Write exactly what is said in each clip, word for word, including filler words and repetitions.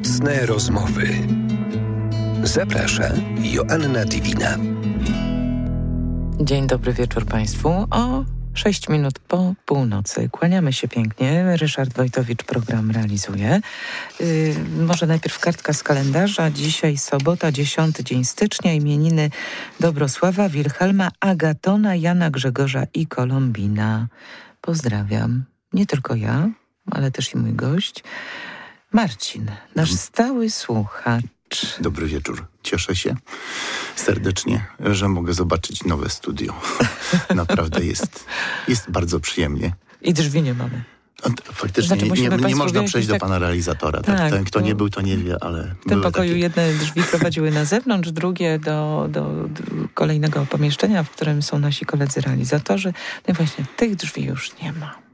Nocne rozmowy. Zaprasza Joanna Diwina. Dzień dobry wieczór Państwu. O sześć minut po północy. Kłaniamy się pięknie. Ryszard Wojtowicz program realizuje. Yy, może najpierw kartka z kalendarza. Dzisiaj sobota, dziesiąty dzień stycznia. Imieniny Dobrosława, Wilhelma, Agatona, Jana, Grzegorza i Kolombina. Pozdrawiam. Nie tylko ja, ale też i mój gość. Marcin, nasz stały słuchacz. Dobry wieczór. Cieszę się serdecznie, że mogę zobaczyć nowe studio. Naprawdę jest, jest bardzo przyjemnie. I drzwi nie mamy. Faktycznie znaczy, nie, nie, nie można przejść tak... do pana realizatora. Tak, tak, ten, kto nie był, to nie wie, ale... W tym pokoju takie... jedne drzwi prowadziły na zewnątrz, drugie do, do, do kolejnego pomieszczenia, w którym są nasi koledzy realizatorzy. No i właśnie tych drzwi już nie ma.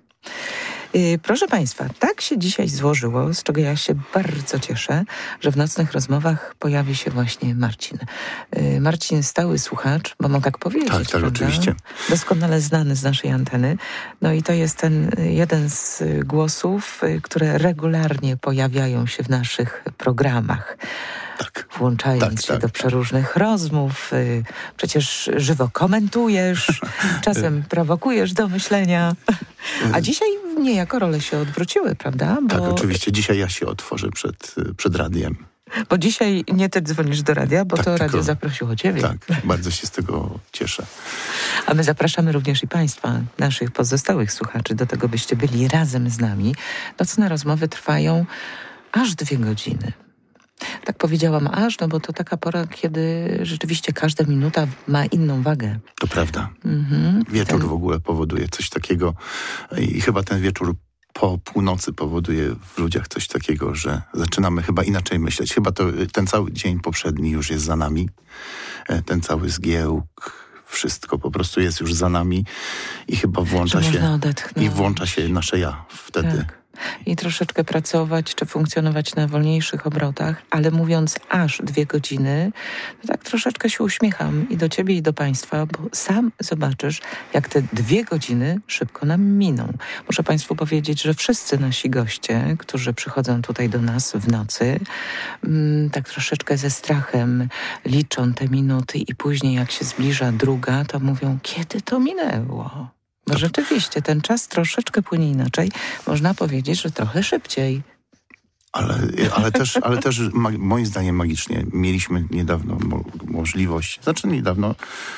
Yy, proszę Państwa, tak się dzisiaj złożyło, z czego ja się bardzo cieszę, że w nocnych rozmowach pojawi się właśnie Marcin. Yy, Marcin, stały słuchacz, bo mogę tak powiedzieć, Tak, tak, prawda? oczywiście. Doskonale znany z naszej anteny. No i to jest ten jeden z głosów, które regularnie pojawiają się w naszych programach. Tak. Włączając tak, się tak, do przeróżnych rozmów. Przecież żywo komentujesz, czasem prowokujesz do myślenia. A dzisiaj niejako role się odwróciły, prawda? Bo... Tak, oczywiście. Dzisiaj ja się otworzę przed, przed radiem. Bo dzisiaj nie ty dzwonisz do radia, bo tak, to tylko... radio zaprosiło ciebie. Tak, bardzo się z tego cieszę. A my zapraszamy również i Państwa, naszych pozostałych słuchaczy, do tego, byście byli razem z nami. Nocne rozmowy trwają aż dwie godziny. Tak powiedziałam aż, no bo to taka pora, kiedy rzeczywiście każda minuta ma inną wagę. To prawda. Mhm. Wieczór ten... w ogóle powoduje coś takiego i chyba ten wieczór po północy powoduje w ludziach coś takiego, że zaczynamy chyba inaczej myśleć. Chyba to ten cały dzień poprzedni już jest za nami. Ten cały zgiełk, wszystko po prostu jest już za nami i chyba włącza że się odetchnąć. i włącza się nasze ja wtedy. Tak. I troszeczkę pracować, czy funkcjonować na wolniejszych obrotach, ale mówiąc aż dwie godziny, to tak troszeczkę się uśmiecham i do ciebie, i do państwa, bo sam zobaczysz, jak te dwie godziny szybko nam miną. Muszę państwu powiedzieć, że wszyscy nasi goście, którzy przychodzą tutaj do nas w nocy, mm, tak troszeczkę ze strachem liczą te minuty i później jak się zbliża druga, to mówią, kiedy to minęło? Bo rzeczywiście ten czas troszeczkę płynie inaczej. Można powiedzieć, że trochę szybciej. Ale, ale też, ale też moim zdaniem magicznie. Mieliśmy niedawno mo- możliwość, znaczy niedawno,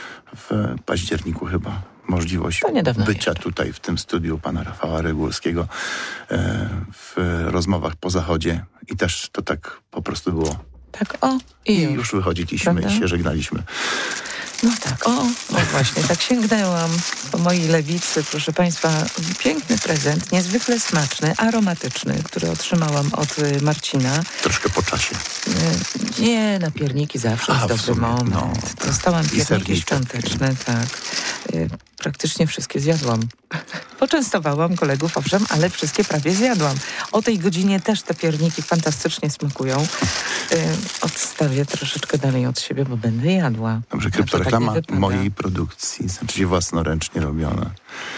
w październiku chyba, możliwość bycia jeszcze. tutaj w tym studiu pana Rafała Regulskiego e, w rozmowach po zachodzie. I też to tak po prostu było. Tak, o i, I już, już wychodziliśmy prawda? I się żegnaliśmy. No tak, o, no właśnie, tak sięgnęłam po mojej lewicy, proszę Państwa, piękny prezent, niezwykle smaczny, aromatyczny, który otrzymałam od Marcina. Troszkę po czasie. Nie, na pierniki zawsze jest dobry moment. No, tak. Dostałam I pierniki świąteczne, tak. Praktycznie wszystkie zjadłam. Poczęstowałam kolegów, owszem, ale wszystkie prawie zjadłam. O tej godzinie też te pierniki fantastycznie smakują. Odstawię troszeczkę dalej od siebie, bo będę jadła. Dobrze, kryptoreklama tak mojej produkcji, znaczy własnoręcznie robione.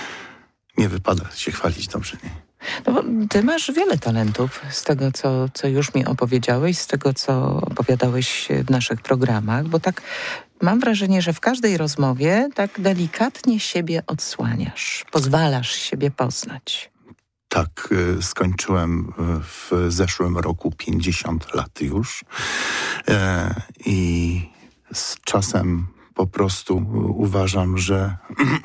Nie wypada się chwalić, dobrze, nie? No bo ty masz wiele talentów z tego, co, co już mi opowiedziałeś, z tego, co opowiadałeś w naszych programach, bo tak mam wrażenie, że w każdej rozmowie tak delikatnie siebie odsłaniasz, pozwalasz siebie poznać. Tak, y, skończyłem w zeszłym roku pięćdziesiąt lat już e, i z czasem po prostu uważam, że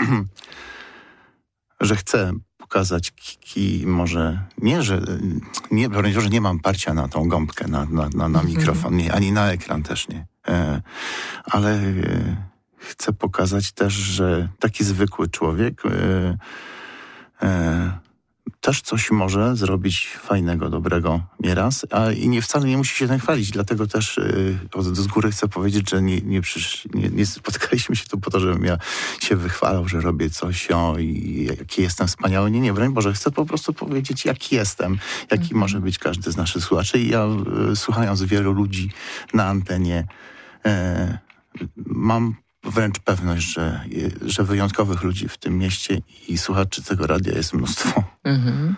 że chcę pokazać ki, może nie, że nie, że nie mam parcia na tą gąbkę, na, na, na, na mikrofon, nie, ani na ekran też nie. E, ale e, chcę pokazać też, że taki zwykły człowiek e, e, też coś może zrobić fajnego, dobrego nieraz, a i nie, wcale nie musi się tym chwalić. Dlatego też yy, z góry chcę powiedzieć, że nie, nie, przysz, nie, nie spotkaliśmy się tu po to, żebym ja się wychwalał, że robię coś o, i jaki jestem wspaniały. Nie, nie, broń Boże, chcę po prostu powiedzieć, jaki jestem, jaki mhm. może być każdy z naszych słuchaczy. I ja yy, słuchając wielu ludzi na antenie yy, mam wręcz pewność, że, że wyjątkowych ludzi w tym mieście i słuchaczy tego radia jest mnóstwo. Mhm.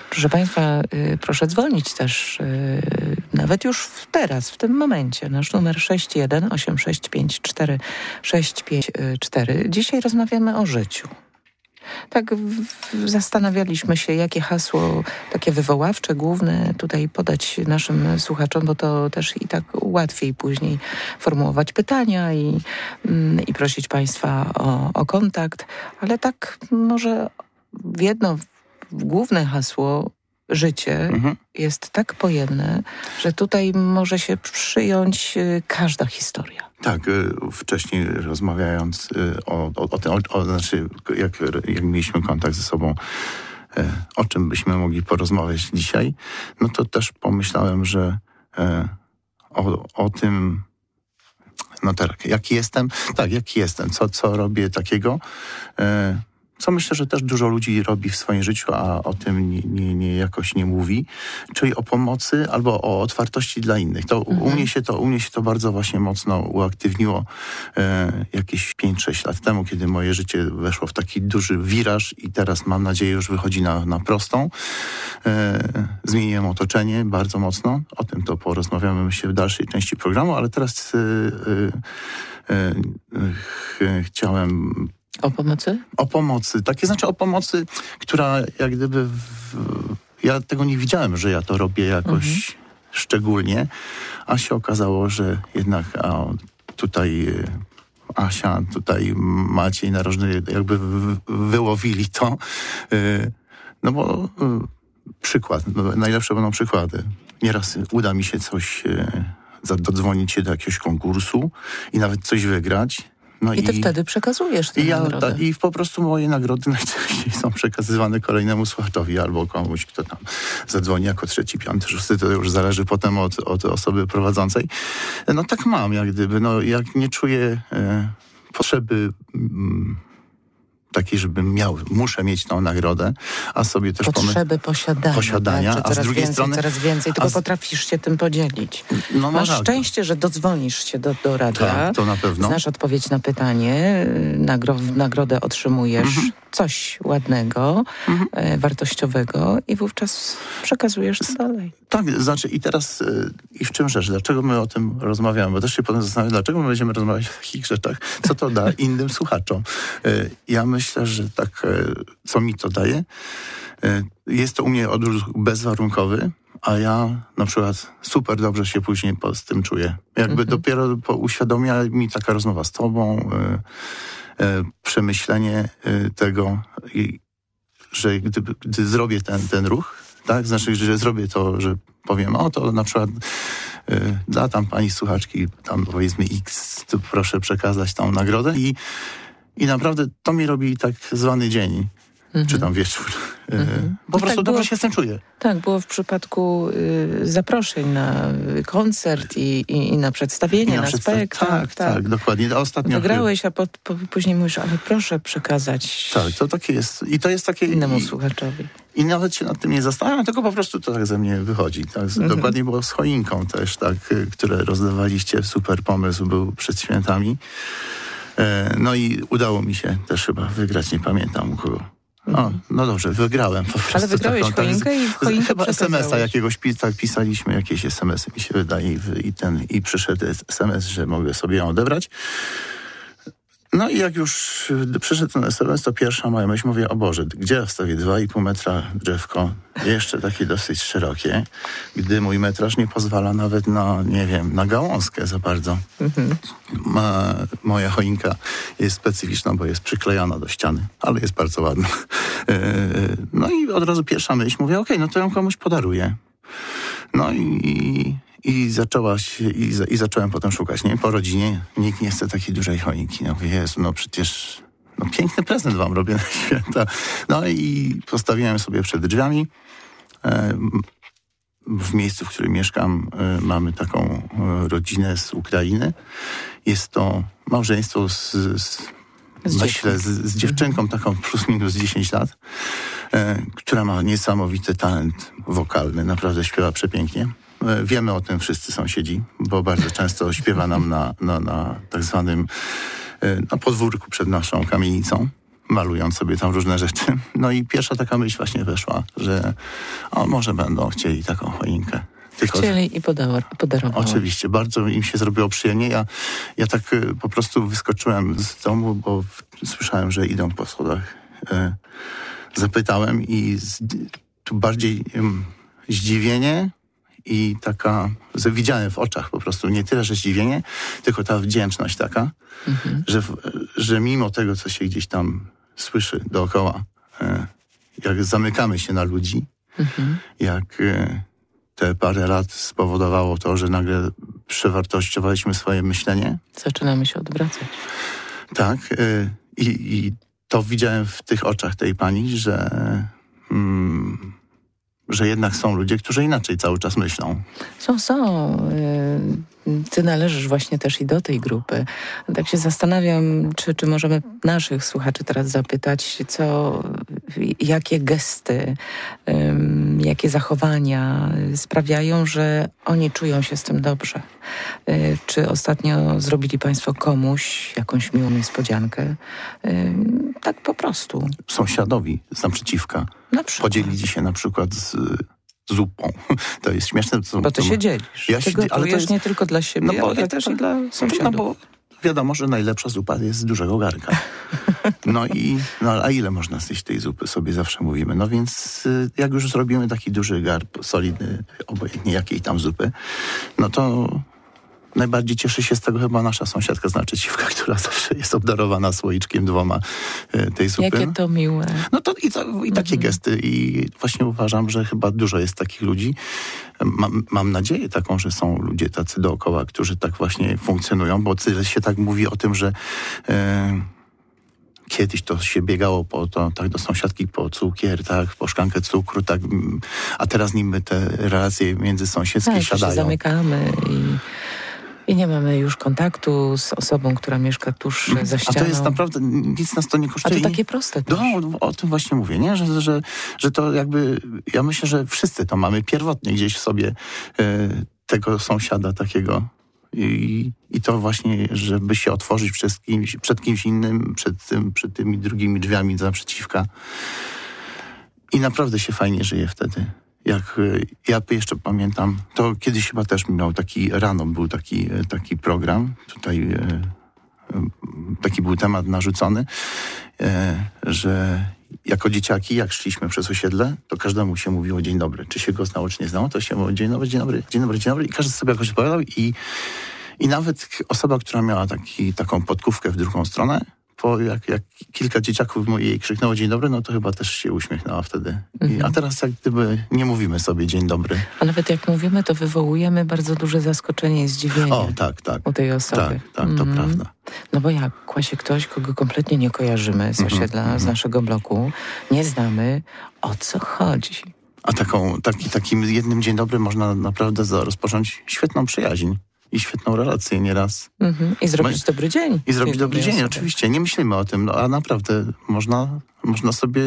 Proszę Państwa, y, proszę dzwonić też, y, nawet już teraz, w tym momencie. Nasz numer sześć jeden osiem sześć pięć cztery sześć pięć cztery. Dzisiaj rozmawiamy o życiu. Tak w, w, zastanawialiśmy się, jakie hasło takie wywoławcze, główne tutaj podać naszym słuchaczom, bo to też i tak łatwiej później formułować pytania i, mm, i prosić Państwa o, o kontakt, ale tak może w jedno w główne hasło życie mhm. jest tak pojemne, że tutaj może się przyjąć y, każda historia. Tak, y, wcześniej rozmawiając y, o, o, o tym, o, o, znaczy jak, jak mieliśmy kontakt ze sobą, y, o czym byśmy mogli porozmawiać dzisiaj, no to też pomyślałem, że y, o, o tym, no tak, jaki jestem, tak, jaki jestem, co, co robię takiego, y, co myślę, że też dużo ludzi robi w swoim życiu, a o tym nie, nie, nie jakoś nie mówi, czyli o pomocy albo o otwartości dla innych. To mhm. u mnie się to, u mnie się to bardzo właśnie mocno uaktywniło e, jakieś pięć sześć lat temu, kiedy moje życie weszło w taki duży wiraż i teraz mam nadzieję już wychodzi na, na prostą. E, zmieniłem otoczenie bardzo mocno. O tym to porozmawiamy myślę w dalszej części programu, ale teraz e, e, e, ch, chciałem O pomocy? O pomocy. Takie znaczy o pomocy, która jak gdyby... W, ja tego nie widziałem, że ja to robię jakoś mhm. szczególnie, a się okazało, że jednak a, tutaj Asia, tutaj Maciej Narożny jakby w, wyłowili to. No bo przykład, no, najlepsze będą przykłady. Nieraz uda mi się coś, dodzwonić się do jakiegoś konkursu i nawet coś wygrać. No I ty i, wtedy przekazujesz tę ja, nagrodę. Ta, I po prostu moje nagrody najczęściej są przekazywane kolejnemu słuchaczowi albo komuś, kto tam zadzwoni jako trzeci, piąty, szósty, to już zależy potem od, od osoby prowadzącej. No tak mam, jak gdyby. No, jak nie czuję e, potrzeby... Mm, takiej, żebym miał, muszę mieć tą nagrodę, a sobie też potrzeby posiadania, posiadania tak, a z drugiej więcej, strony coraz więcej, tylko z... potrafisz się tym podzielić. No, Masz tak. szczęście, że dodzwonisz się do, do radia, tak, to na pewno. Znasz odpowiedź na pytanie, nagro, nagrodę otrzymujesz, mhm. coś ładnego, mhm. e, wartościowego i wówczas przekazujesz to dalej. Tak, znaczy i teraz y, i w czym rzecz? Dlaczego my o tym rozmawiamy? Bo też się potem zastanawiam, dlaczego my będziemy rozmawiać o takich rzeczach? Co to da innym słuchaczom? Y, ja myślę, że tak, y, co mi to daje? Y, jest to u mnie odruch bezwarunkowy, a ja na przykład super dobrze się później po, z tym czuję. Jakby mhm. dopiero po, uświadomia mi taka rozmowa z tobą, y, y, przemyślenie y, tego, y, że gdy, gdy zrobię ten, ten ruch, tak, znaczy, że zrobię to, że powiem, o to na przykład y, dla tam pani słuchaczki, tam powiedzmy X, to proszę przekazać tą nagrodę i, i naprawdę to mi robi tak zwany dzień, mm-hmm. czy tam wieczór. Y, mm-hmm. Po prostu tak dobrze było, się z tym czuję. Tak, było w przypadku y, zaproszeń na koncert i, i, i na przedstawienie, I na, na przedstaw- spektakl. Tak, tak, tak, dokładnie. Ostatnio wygrałeś, a po, po, później mówisz, ale proszę przekazać tak, to takie jest. I to jest takie innemu i, słuchaczowi. I nawet się nad tym nie zastanawiam, tylko po prostu to tak ze mnie wychodzi. Tak? Mm-hmm. Dokładnie było z choinką też, tak, które rozdawaliście. Super pomysł był przed świętami. E, no i udało mi się też chyba wygrać, nie pamiętam u kogo. O, no dobrze, wygrałem po prostu. Ale wygrałeś taką, choinkę i choinkę chyba es em es a jakiegoś, tak, pisaliśmy jakieś es em esy, mi się wydaje, i, ten, i przyszedł es em es, że mogę sobie ją odebrać. No i jak już przyszedł ten es em es, to pierwsza moja myśl, mówię, o Boże, gdzie ja wstawię dwa i pół metra drzewko, jeszcze takie dosyć szerokie, gdy mój metraż nie pozwala nawet na, nie wiem, na gałązkę za bardzo. Mhm. Ma, moja choinka jest specyficzna, bo jest przyklejana do ściany, ale jest bardzo ładna. No i od razu pierwsza myśl, mówię, okej, okay, no to ją komuś podaruję. No i... I, zaczęła się, i, za, i zacząłem potem szukać, nie? Po rodzinie nikt nie chce takiej dużej choinki. No mówię, Jezu, no przecież no piękny prezent wam robię na święta. No i postawiłem sobie przed drzwiami. E, w miejscu, w którym mieszkam, e, mamy taką e, rodzinę z Ukrainy. Jest to małżeństwo z, z, z, myślę, z, z dziewczynką taką plus minus dziesięć lat, e, która ma niesamowity talent wokalny. Naprawdę śpiewa przepięknie. Wiemy o tym wszyscy sąsiedzi, bo bardzo często śpiewa nam na, na, na tak zwanym na podwórku przed naszą kamienicą. malując sobie tam różne rzeczy. No i pierwsza taka myśl właśnie weszła, że o, może będą chcieli taką choinkę. Tylko, chcieli i podarowali. Oczywiście, bardzo im się zrobiło przyjemnie. Ja, ja tak y, po prostu wyskoczyłem z domu, bo w, słyszałem, że idą po schodach. Y, zapytałem i z, tu bardziej y, zdziwienie i taka, że widziałem w oczach po prostu nie tyle, że zdziwienie, tylko ta wdzięczność taka, mhm. że, że mimo tego, co się gdzieś tam słyszy dookoła, y, jak zamykamy się na ludzi, mhm. jak... Y, te parę lat spowodowało to, że nagle przewartościowaliśmy swoje myślenie. Zaczynamy się odwracać. Tak. Y, I to widziałem w tych oczach tej pani, że, mm, że jednak są ludzie, którzy inaczej cały czas myślą. Są, są. Y- Ty należysz właśnie też i do tej grupy. Tak się zastanawiam, czy, czy możemy naszych słuchaczy teraz zapytać, co, jakie gesty, um, jakie zachowania sprawiają, że oni czują się z tym dobrze. Y, czy ostatnio zrobili państwo komuś jakąś miłą niespodziankę? Y, tak po prostu. Sąsiadowi z naprzeciwka. Na przykład. Podzielili się na przykład z... zupą. To jest śmieszne. To, bo ty to, się dzielisz. Ja ty się, gotujesz ale to jest, nie tylko dla siebie, no bo, ale też i dla sąsiadów. No bo wiadomo, że najlepsza zupa jest z dużego garnka. No i, no a ile można zjeść tej zupy, sobie zawsze mówimy. No więc jak już zrobimy taki duży garb, solidny, obojętnie jakiej tam zupy, no to najbardziej cieszy się z tego chyba nasza sąsiadka z naprzeciwka, która zawsze jest obdarowana słoiczkiem dwoma y, tej zupy. Jakie to miłe. No to i, to, i takie mm-hmm. gesty. I właśnie uważam, że chyba dużo jest takich ludzi. Mam, mam nadzieję taką, że są ludzie tacy dookoła, którzy tak właśnie funkcjonują, bo tyle się tak mówi o tym, że y, kiedyś to się biegało po to, tak do sąsiadki po cukier, tak, po szklankę cukru, tak, a teraz niby te relacje międzysąsiedzkie tak, siadają. Się zamykamy i... I nie mamy już kontaktu z osobą, która mieszka tuż za ścianą. A to jest naprawdę, nic nas to nie kosztuje. A to takie proste też. No, o tym właśnie mówię, nie? Że, że, że to jakby, ja myślę, że wszyscy to mamy pierwotnie gdzieś w sobie e, tego sąsiada takiego. I, I to właśnie, żeby się otworzyć przed kimś, przed kimś innym, przed, tym, przed tymi drugimi drzwiami naprzeciwka. I naprawdę się fajnie żyje wtedy. Jak ja jeszcze pamiętam, to kiedyś chyba też miał taki, rano był taki, taki program, tutaj e, taki był temat narzucony, e, że jako dzieciaki, jak szliśmy przez osiedle, to każdemu się mówiło dzień dobry. Czy się go znało, czy nie znało, to się mówiło dzień dobry, dzień dobry, dzień dobry, dzień dobry i każdy sobie jakoś odpowiadał i, i nawet osoba, która miała taki, taką podkówkę w drugą stronę, po jak, jak kilka dzieciaków jej krzyknęło dzień dobry, no to chyba też się uśmiechnęła wtedy. I, a teraz jak gdyby nie mówimy sobie dzień dobry. A nawet jak mówimy, to wywołujemy bardzo duże zaskoczenie i zdziwienie. O, tak, tak. U tej osoby. Tak, tak, to mm. prawda. No bo jak kłasie się ktoś, kogo kompletnie nie kojarzymy z osiedla, mm-hmm. z naszego bloku, nie znamy, o co chodzi. A taką, taki, takim jednym dzień dobry można naprawdę rozpocząć świetną przyjaźń. I świetną relację nieraz. Mm-hmm. I zrobić My... dobry dzień. I zrobić dobry dzień, osoby. Oczywiście. Nie myślimy o tym, no, a naprawdę można, można sobie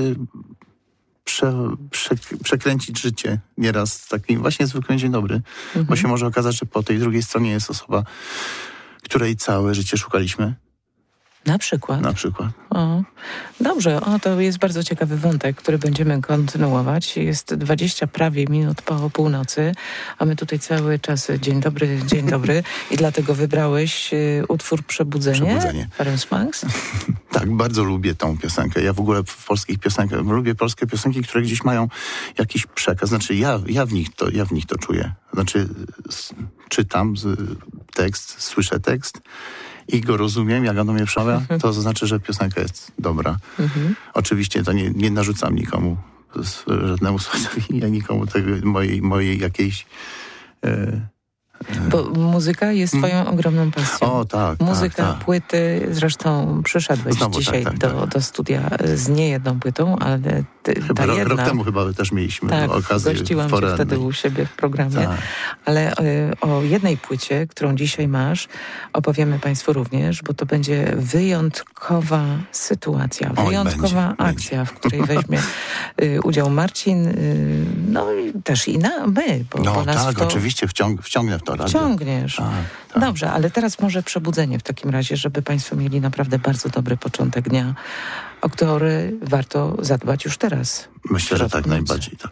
prze, prze, przekręcić życie nieraz takim właśnie zwykłym dzień dobry. Mm-hmm. Bo się może okazać, że po tej drugiej stronie jest osoba, której całe życie szukaliśmy. Na przykład. Na przykład. O, dobrze, o, to jest bardzo ciekawy wątek, który będziemy kontynuować. Jest dwadzieścia prawie minut po północy, a my tutaj cały czas dzień dobry, dzień dobry i dlatego wybrałeś y, utwór Przebudzenie. Przebudzenie. Parę Smanks? Tak, bardzo lubię tą piosenkę. Ja w ogóle w polskich piosenkach, lubię polskie piosenki, które gdzieś mają jakiś przekaz. Znaczy ja, ja, w, nich to, ja w nich to czuję. Znaczy s, czytam z, tekst, słyszę tekst i go rozumiem, jak on mnie przemawia, to znaczy, że piosenka jest dobra. Mhm. Oczywiście to nie, nie narzucam nikomu, żadnemu słuchaczowi, ja nikomu tego, mojej, mojej jakiejś... E, Bo muzyka jest twoją mm. ogromną pasją. O, tak, Muzyka, tak, tak. płyty, zresztą przyszedłeś Znowu, dzisiaj tak, tak, do, tak. do studia z niejedną płytą, ale ty, chyba ta rok, jedna... rok temu chyba też mieliśmy tak, okazję. gościłam cię wtedy u siebie w programie. Tak. Ale y, o jednej płycie, którą dzisiaj masz, opowiemy państwu również, bo to będzie wyjątkowa sytuacja, Oj, wyjątkowa będzie, akcja, będzie. w której weźmie y, udział Marcin, y, no i też i na, my. Bo, No bo nas tak, w to oczywiście wciąg, wciągnę w to radio. Wciągniesz. Tak, tak. Dobrze, ale teraz może Przebudzenie w takim razie, żeby państwo mieli naprawdę bardzo dobry początek dnia. o który warto zadbać już teraz. Myślę, że tak najbardziej, tak.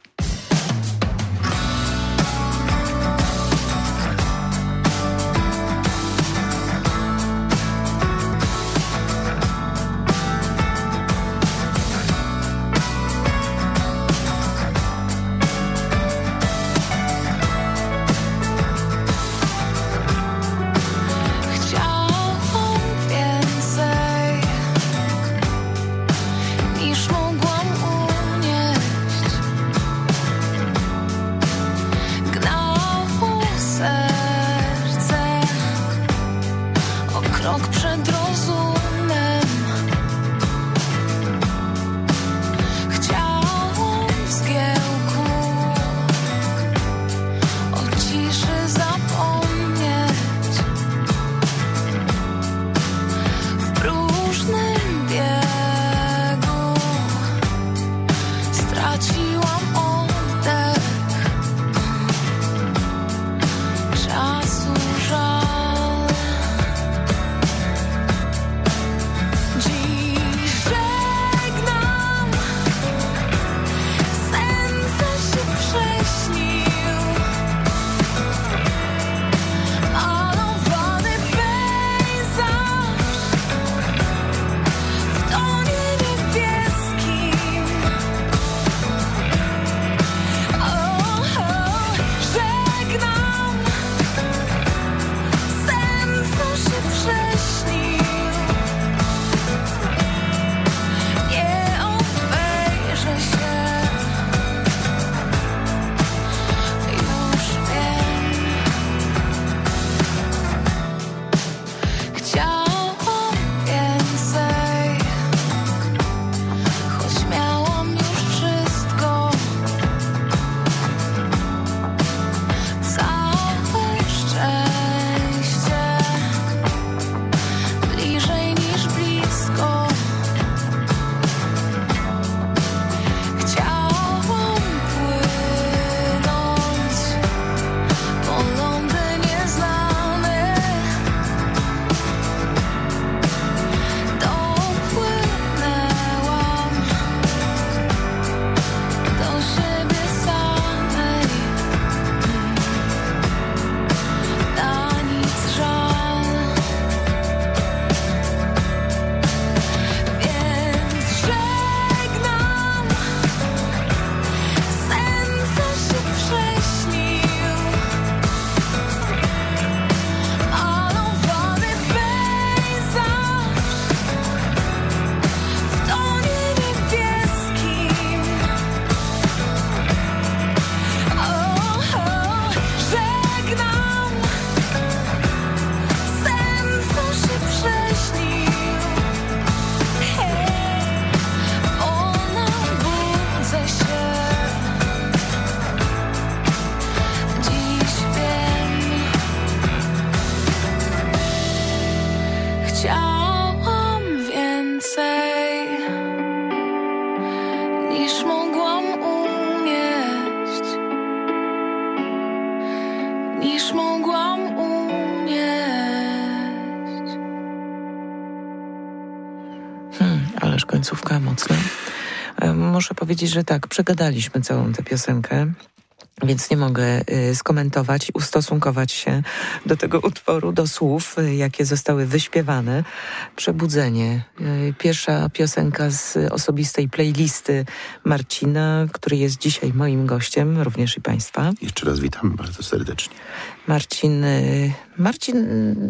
Końcówka mocna. Muszę powiedzieć, że tak, przegadaliśmy całą tę piosenkę, więc nie mogę y, skomentować i ustosunkować się do tego utworu, do słów, y, jakie zostały wyśpiewane. Przebudzenie. Y, pierwsza piosenka z osobistej playlisty Marcina, który jest dzisiaj moim gościem, również i państwa. Jeszcze raz witam bardzo serdecznie. Marcin, y, Marcin,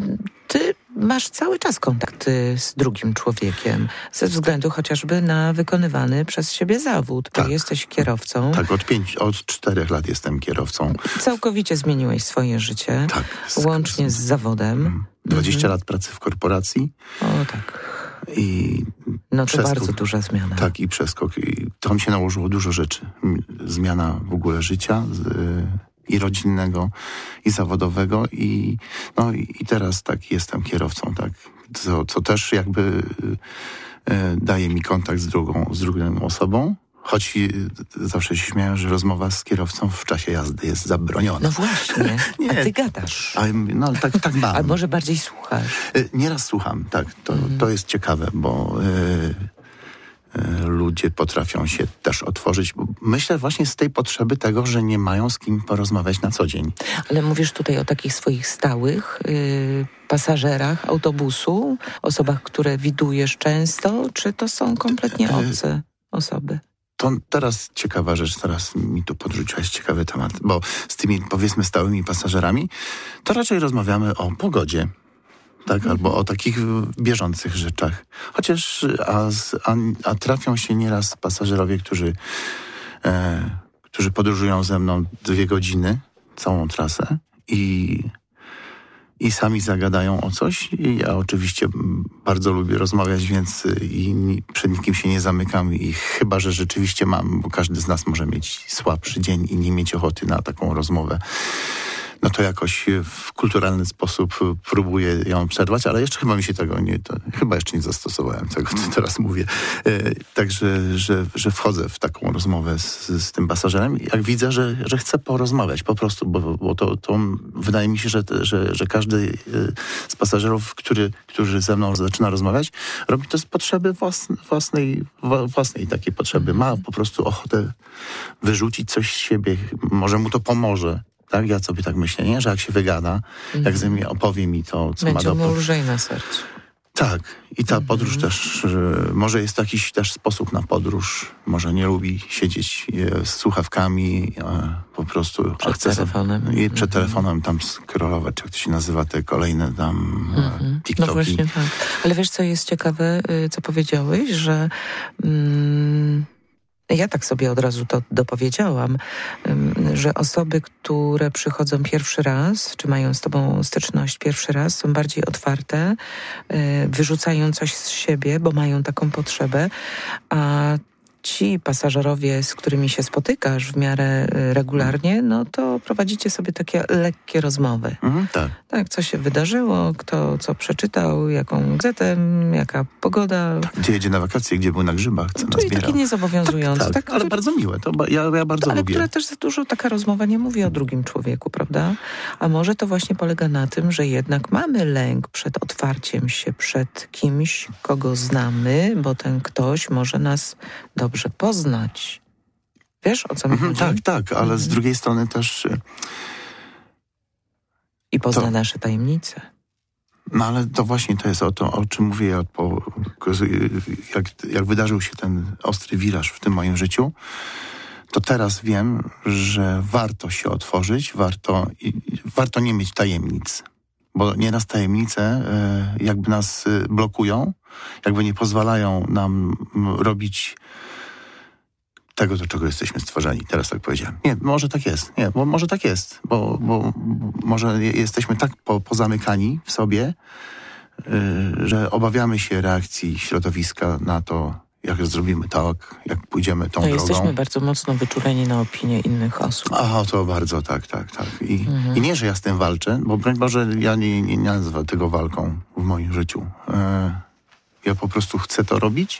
ty masz cały czas kontakt z drugim człowiekiem, ze względu chociażby na wykonywany przez siebie zawód, bo tak. jesteś kierowcą. Tak, od pięć, od czterech lat jestem kierowcą. Całkowicie zmieniłeś swoje życie, tak, łącznie z, z zawodem. dwadzieścia mhm. lat pracy w korporacji. O tak. I no to przeskok, bardzo duża zmiana. Tak, i przeskok. I tam się nałożyło dużo rzeczy. Zmiana w ogóle życia, z, i rodzinnego, i zawodowego, i, no, i, i teraz tak jestem kierowcą, tak, co, co też jakby e, daje mi kontakt z drugą, z drugą osobą, choć zawsze się śmieję, że rozmowa z kierowcą w czasie jazdy jest zabroniona. No właśnie, nie. A ty gadasz. A, no ale tak, tak mam. A może bardziej słuchasz? E, nieraz słucham, tak, to, mhm. to jest ciekawe, bo... E, ludzie potrafią się też otworzyć. Myślę właśnie z tej potrzeby tego, że nie mają z kim porozmawiać na co dzień. Ale mówisz tutaj o takich swoich stałych yy, pasażerach autobusu, osobach, które widujesz często, czy to są kompletnie obce osoby? To teraz ciekawa rzecz, teraz mi tu podrzuciłaś ciekawy temat, bo z tymi, powiedzmy, stałymi pasażerami to raczej rozmawiamy o pogodzie. Tak, mhm. albo o takich bieżących rzeczach. Chociaż a, a, a trafią się nieraz pasażerowie, którzy, e, którzy podróżują ze mną dwie godziny, całą trasę i, i sami zagadają o coś. I ja oczywiście bardzo lubię rozmawiać, więc i przed nikim się nie zamykam i chyba, że rzeczywiście mam, bo każdy z nas może mieć słabszy dzień i nie mieć ochoty na taką rozmowę, no to jakoś w kulturalny sposób próbuję ją przerwać, ale jeszcze chyba mi się tego nie, to, chyba jeszcze nie zastosowałem tego, co teraz mówię. E, także, że, że wchodzę w taką rozmowę z, z tym pasażerem, jak widzę, że, że chcę porozmawiać po prostu, bo, bo to, to wydaje mi się, że, że, że każdy z pasażerów, który, który ze mną zaczyna rozmawiać, robi to z potrzeby własnej, własnej, własnej takiej potrzeby. Ma po prostu ochotę wyrzucić coś z siebie, może mu to pomoże. Tak, ja sobie tak myślę, nie? Że jak się wygada, mm. jak ze mnie opowie mi to, co będzie ma do... Będzie mu lżej na sercu. Tak. I ta mm. podróż też, może jest jakiś też sposób na podróż. Może nie lubi siedzieć z słuchawkami, po prostu... Przed chce telefonem. Sobie, I przed mm-hmm. telefonem tam scrollować, jak to się nazywa, te kolejne tam mm-hmm. TikToki. No właśnie tak. Ale wiesz, co jest ciekawe, co powiedziałeś, że... Mm, ja tak sobie od razu to dopowiedziałam, że osoby, które przychodzą pierwszy raz, czy mają z tobą styczność pierwszy raz, są bardziej otwarte, wyrzucają coś z siebie, bo mają taką potrzebę, a ci pasażerowie, z którymi się spotykasz w miarę regularnie, no to prowadzicie sobie takie lekkie rozmowy. Mhm, tak. Tak, co się wydarzyło, kto co przeczytał, jaką gazetę, jaka pogoda. Tak, gdzie jedzie na wakacje, gdzie był na grzybach, co Czyli nazbiera. takie niezobowiązujące. Tak, tak, tak, ale bardzo miłe. To ba- ja, ja bardzo ale lubię. Ale która też za dużo taka rozmowa nie mówi o drugim człowieku, prawda? A może to właśnie polega na tym, że jednak mamy lęk przed otwarciem się przed kimś, kogo znamy, bo ten ktoś może nas dobrze poznać. Wiesz, o co mi chodzi? Tak, tak, ale mhm. z drugiej strony też... I pozna to... nasze tajemnice. No ale to właśnie to jest o to, o czym mówię, ja po, jak, jak wydarzył się ten ostry wiraż w tym moim życiu, to teraz wiem, że warto się otworzyć, warto, i, warto nie mieć tajemnic. Bo nieraz tajemnice y, jakby nas y, blokują, jakby nie pozwalają nam robić tego, do czego jesteśmy stworzeni. Teraz tak powiedziałem. Nie, może tak jest. Nie, bo może tak jest. Bo, bo może jesteśmy tak po, pozamykani w sobie, yy, że obawiamy się reakcji środowiska na to, jak zrobimy tak, jak pójdziemy tą no, drogą. Jesteśmy bardzo mocno wyczuleni na opinię innych osób. Aha, to bardzo, tak, tak, tak. I, mhm. i nie, że ja z tym walczę, bo broń Boże, ja nie, nie, nie nazwę tego walką w moim życiu. Yy, ja po prostu chcę to robić.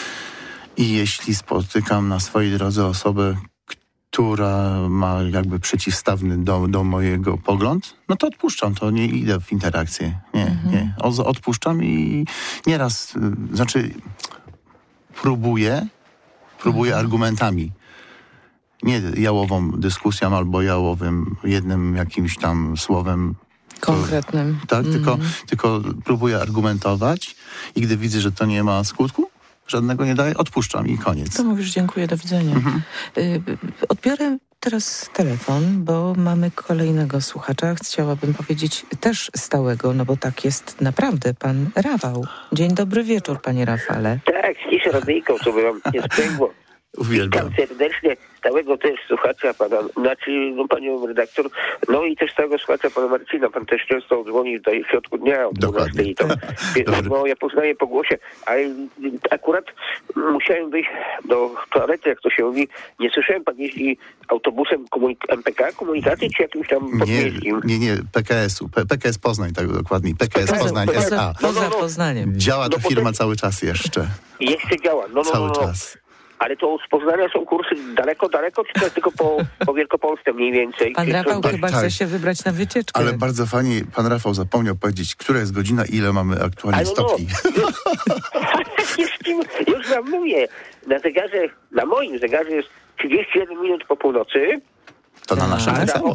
I jeśli spotykam na swojej drodze osobę, która ma jakby przeciwstawny do, do mojego pogląd, no to odpuszczam to, nie idę w interakcję. Nie, mhm. nie. Odpuszczam i nieraz, znaczy próbuję, próbuję mhm. argumentami. Nie jałową dyskusją albo jałowym jednym jakimś tam słowem. Konkretnym. To, tak, mhm. tylko, tylko próbuję argumentować i gdy widzę, że to nie ma skutku, żadnego nie daje, odpuszczam i koniec. To mówisz dziękuję, do widzenia. Mhm. Y, odbiorę teraz telefon, bo mamy kolejnego słuchacza. Chciałabym powiedzieć też stałego, no bo tak jest naprawdę pan Rafał. Dzień dobry wieczór, panie Rafale. Tak, ściszę radyjką, co by wam nie spęgło. Uwielbiam. Witam serdecznie stałego też słuchacza pana, znaczy no, panią redaktor, no i też stałego słuchacza pana Marcina. Pan też często dzwoni tutaj w środku dnia o dwunastej i to, no ja poznaję po głosie, ale akurat musiałem wyjść do toalety, jak to się mówi. Nie słyszałem, pan jeździ autobusem komunik- M P K komunikacji, czy jakimś tam podmiejskim? Nie, nie, nie, P K S-u, P- PKS Poznań, tak dokładnie, P K S Poznań, poza, S A. Poza no, no, no. Poznaniem. Działa ta no, firma potem... cały czas jeszcze. Jeszcze działa, no, no, Cały no, no. czas. Ale to z Poznania są kursy daleko, daleko, czy to tylko po, po Wielkopolsce mniej więcej? Pan Rafał tak, chyba tak. chce się wybrać na wycieczkę. Ale bardzo fajnie, pan Rafał zapomniał powiedzieć, która jest godzina i ile mamy aktualnie no, stopni. No. jest, już wam mówię, na zegarze, na moim zegarze jest trzydzieści jeden minut po północy. To na naszym a za, samo.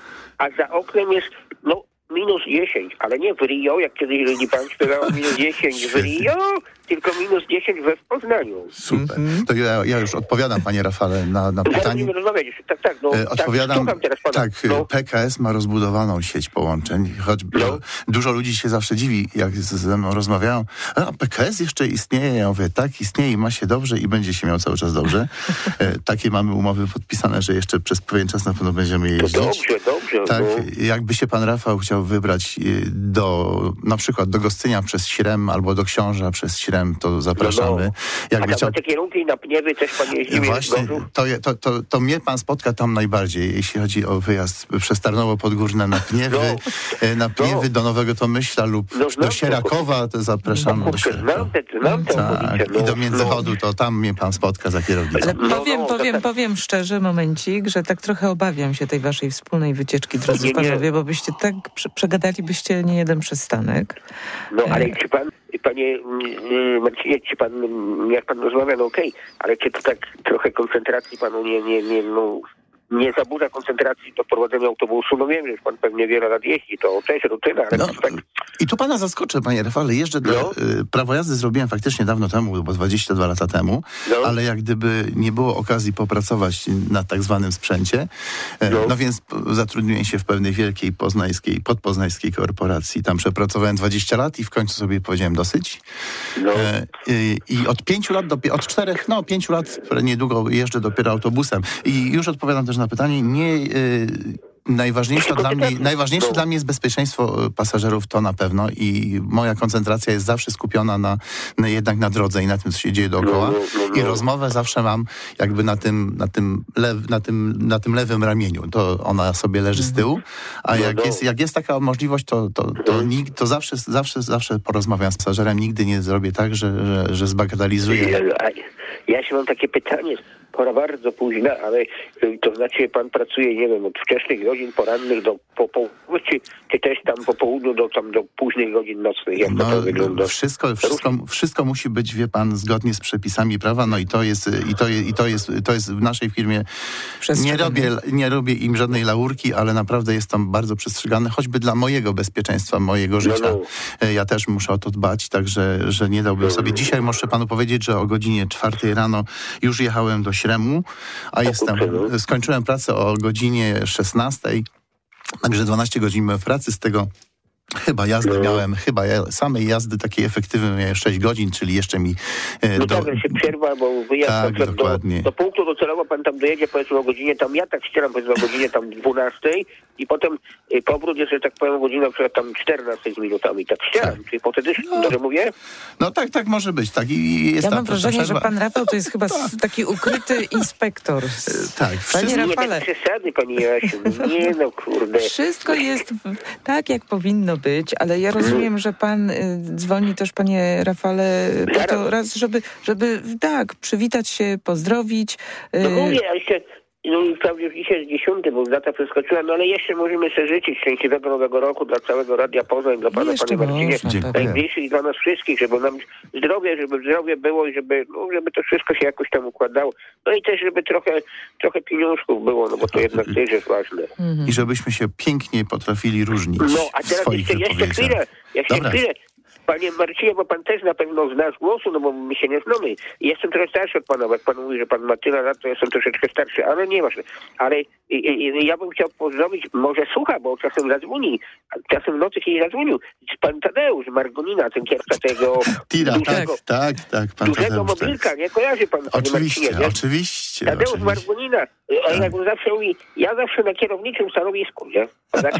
a za oknem jest, no, minus dziesięć, ale nie w Rio, jak kiedyś Lili Pan śpiewało minus dziesięć w Rio, tylko minus dziesięć we w Poznaniu. Super. To ja, ja już odpowiadam, panie Rafale, na, na pytanie. Zaraz rozmawiać jeszcze. Tak, tak, no, e, odpowiadam, tak, teraz pana. tak no. P K S ma rozbudowaną sieć połączeń, choć no. dużo ludzi się zawsze dziwi, jak ze mną rozmawiają. A P K S jeszcze istnieje? Ja mówię, tak, istnieje i ma się dobrze i będzie się miał cały czas dobrze. E, takie mamy umowy podpisane, że jeszcze przez pewien czas na pewno będziemy jeździć. To dobrze, dobrze. Tak, no. jakby się pan Rafał chciał wybrać do, na przykład do Gostynia przez Śrem albo do Książa przez Śrem, to zapraszamy. No, no. Jakby A chciał... te kierunki na Pniewy też pan jeździł? Właśnie, to, to, to, to mnie pan spotka tam najbardziej, jeśli chodzi o wyjazd przez Tarnowo Podgórne na Pniewy, no, na Pniewy no. do Nowego Tomyśla lub no, do Sierakowa, to zapraszam no, do Sierakowa. Znam tę tak, no, i do Międzychodu, to tam mnie pan spotka za kierownicą. Ale no, powiem, no, powiem, tak. powiem szczerze, momencik, że tak trochę obawiam się tej waszej wspólnej wycieczki, drodzy nie, nie. panowie, bo byście tak prze- przegadalibyście nie jeden przystanek. No, ale czy pan, panie Marcinie, czy pan, jak pan rozmawia, no okej, okay, ale czy to tak trochę koncentracji panu nie, nie, nie, no, nie zaburza koncentracji do prowadzenia autobusu? No wiem, że już pan pewnie wiele lat jeździ, to też rutyna, ale no, tak... I tu pana zaskoczę, panie Rafale, jeżdżę do, no. y, prawo jazdy zrobiłem faktycznie dawno temu, bo dwadzieścia dwa lata temu, no. ale jak gdyby nie było okazji popracować na tak zwanym sprzęcie, y, no. no więc zatrudniłem się w pewnej wielkiej poznańskiej, podpoznańskiej korporacji. Tam przepracowałem dwadzieścia lat i w końcu sobie powiedziałem dosyć. No. Y, I od pięciu lat, do, od czterech, no pięciu lat niedługo jeżdżę dopiero autobusem. I już odpowiadam też na pytanie, nie... Y, Najważniejsze, dla mnie, najważniejsze no. dla mnie jest bezpieczeństwo pasażerów, to na pewno, i moja koncentracja jest zawsze skupiona na, na jednak na drodze i na tym, co się dzieje dookoła. No, no, no. I rozmowę zawsze mam jakby na tym, na tym, lew, na tym, na tym lewym ramieniu. To ona sobie leży z tyłu, a no, jak, no. Jest, jak jest taka możliwość, to, to, to, no. nig, to zawsze, zawsze, zawsze porozmawiam z pasażerem. Nigdy nie zrobię tak, że, że, że zbagatelizuję. Ja, ja się mam takie pytanie. Pora bardzo późna, ale to znaczy pan pracuje, nie wiem, od wczesnych godzin porannych do po południu, czy, czy też tam po południu do, tam do późnych godzin nocnych? Jak no, to wygląda? Wszystko, wszystko, wszystko musi być, wie pan, zgodnie z przepisami prawa, no i to jest, i to jest, i to jest, to jest w naszej firmie. Nie robię, nie robię im żadnej laurki, ale naprawdę jest tam bardzo przestrzegane, choćby dla mojego bezpieczeństwa, mojego życia. No, no. Ja też muszę o to dbać, także że nie dałbym sobie. Dzisiaj muszę panu powiedzieć, że o godzinie czwartej rano już jechałem do Śremu, a jestem, skończyłem pracę o godzinie szesnastej, także dwanaście godzin w pracy, z tego chyba jazdy no. miałem, chyba ja, samej jazdy takiej efektywnej miałem sześć godzin, czyli jeszcze mi... E, no do... tak, się przerwa, bo wyjazd tak, do, do punktu docelowo pan tam dojedzie, powiedzmy o godzinie tam, ja tak ścieram powiedzmy o godzinie tam dwunastej i potem y, powrót jest, że tak powiem o godzinie na przykład tam czternastej z minutami, tak ścieram, tak. Czyli wtedy, no. dobrze mówię? No tak, tak może być, tak. I jest ja tam mam wrażenie, przerwa. że pan Rafał to jest chyba taki ukryty inspektor. Tak, panie wszystko... Rafale. Nie, tak przesady, pani Jasiu, nie no kurde. Wszystko jest tak, jak powinno być, ale ja rozumiem, że pan y, dzwoni też, panie Rafale, po to raz, żeby, żeby tak, przywitać się, pozdrowić. Y... No mówię, ale się, no i wprawdzie dzisiaj jest dziesiąty, bo data przeskoczyła, no ale jeszcze możemy sobie życzyć szczęśliwego nowego roku dla całego Radia Poznań, dla pana, panie Marcinie, najbliższych i dla nas wszystkich, żeby nam zdrowie, żeby zdrowie było i żeby, no, żeby to wszystko się jakoś tam układało. No i też, żeby trochę, trochę pieniążków było, no bo to jednak też jest ważne. I żebyśmy się pięknie potrafili różnić. No, a teraz jeszcze, jeszcze chwilę, jeszcze chwilę. Panie Marcinie, bo pan też na pewno zna z głosu, no bo my się nie znamy. Jestem trochę starszy od pana, bo jak pan mówi, że pan ma tyle lat, to jestem troszeczkę starszy, ale nie ważne. Ale i, i, ja bym chciał pozdrowić, może słucha, bo czasem zadzwoni, czasem w nocy się zadzwonił, pan Tadeusz Margonina, ten kierowca tego Tira, dużego, tak, tak, tak, pan dużego Tadeusz, mobilka, tak. nie kojarzy pan? Oczywiście, Marcinie, nie? oczywiście. Tadeusz oczywiście. Margonina, a jak on zawsze mówi, ja zawsze na kierowniczym stanowisku, nie?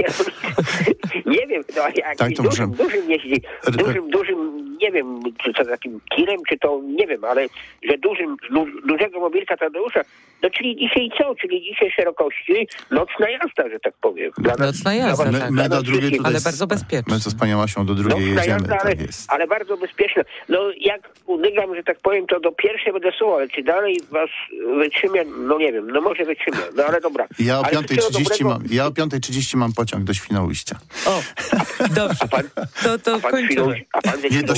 Nie wiem, no jak tak, to dużym, może... dużym jeździ, dużym, dużym, nie wiem, czy to takim tirem, czy to, nie wiem, ale że dużym, du, dużego mobilka Tadeusza, no czyli dzisiaj co? Czyli dzisiaj szerokości, nocna jazda, że tak powiem. Dla nocna jazda, my, tak. my do drugiej tutaj ale bardzo bezpiecznie. My co z panią Asią do drugiej nocna jedziemy, jazda, ale, tak jest. ale bardzo bezpieczna. No jak udygam, że tak powiem, to do pierwszej będę słuchał, ale czy dalej was wytrzymia, no nie wiem, no może wytrzyma, no ale dobra. Ja o ale piątej trzydzieści dobrego... mam, ja o piątej trzydzieści mam pociąg do Świnoujścia. O, dobrze. A pan, to to a pan kończymy. A pan ze Nie, do Świnoujścia?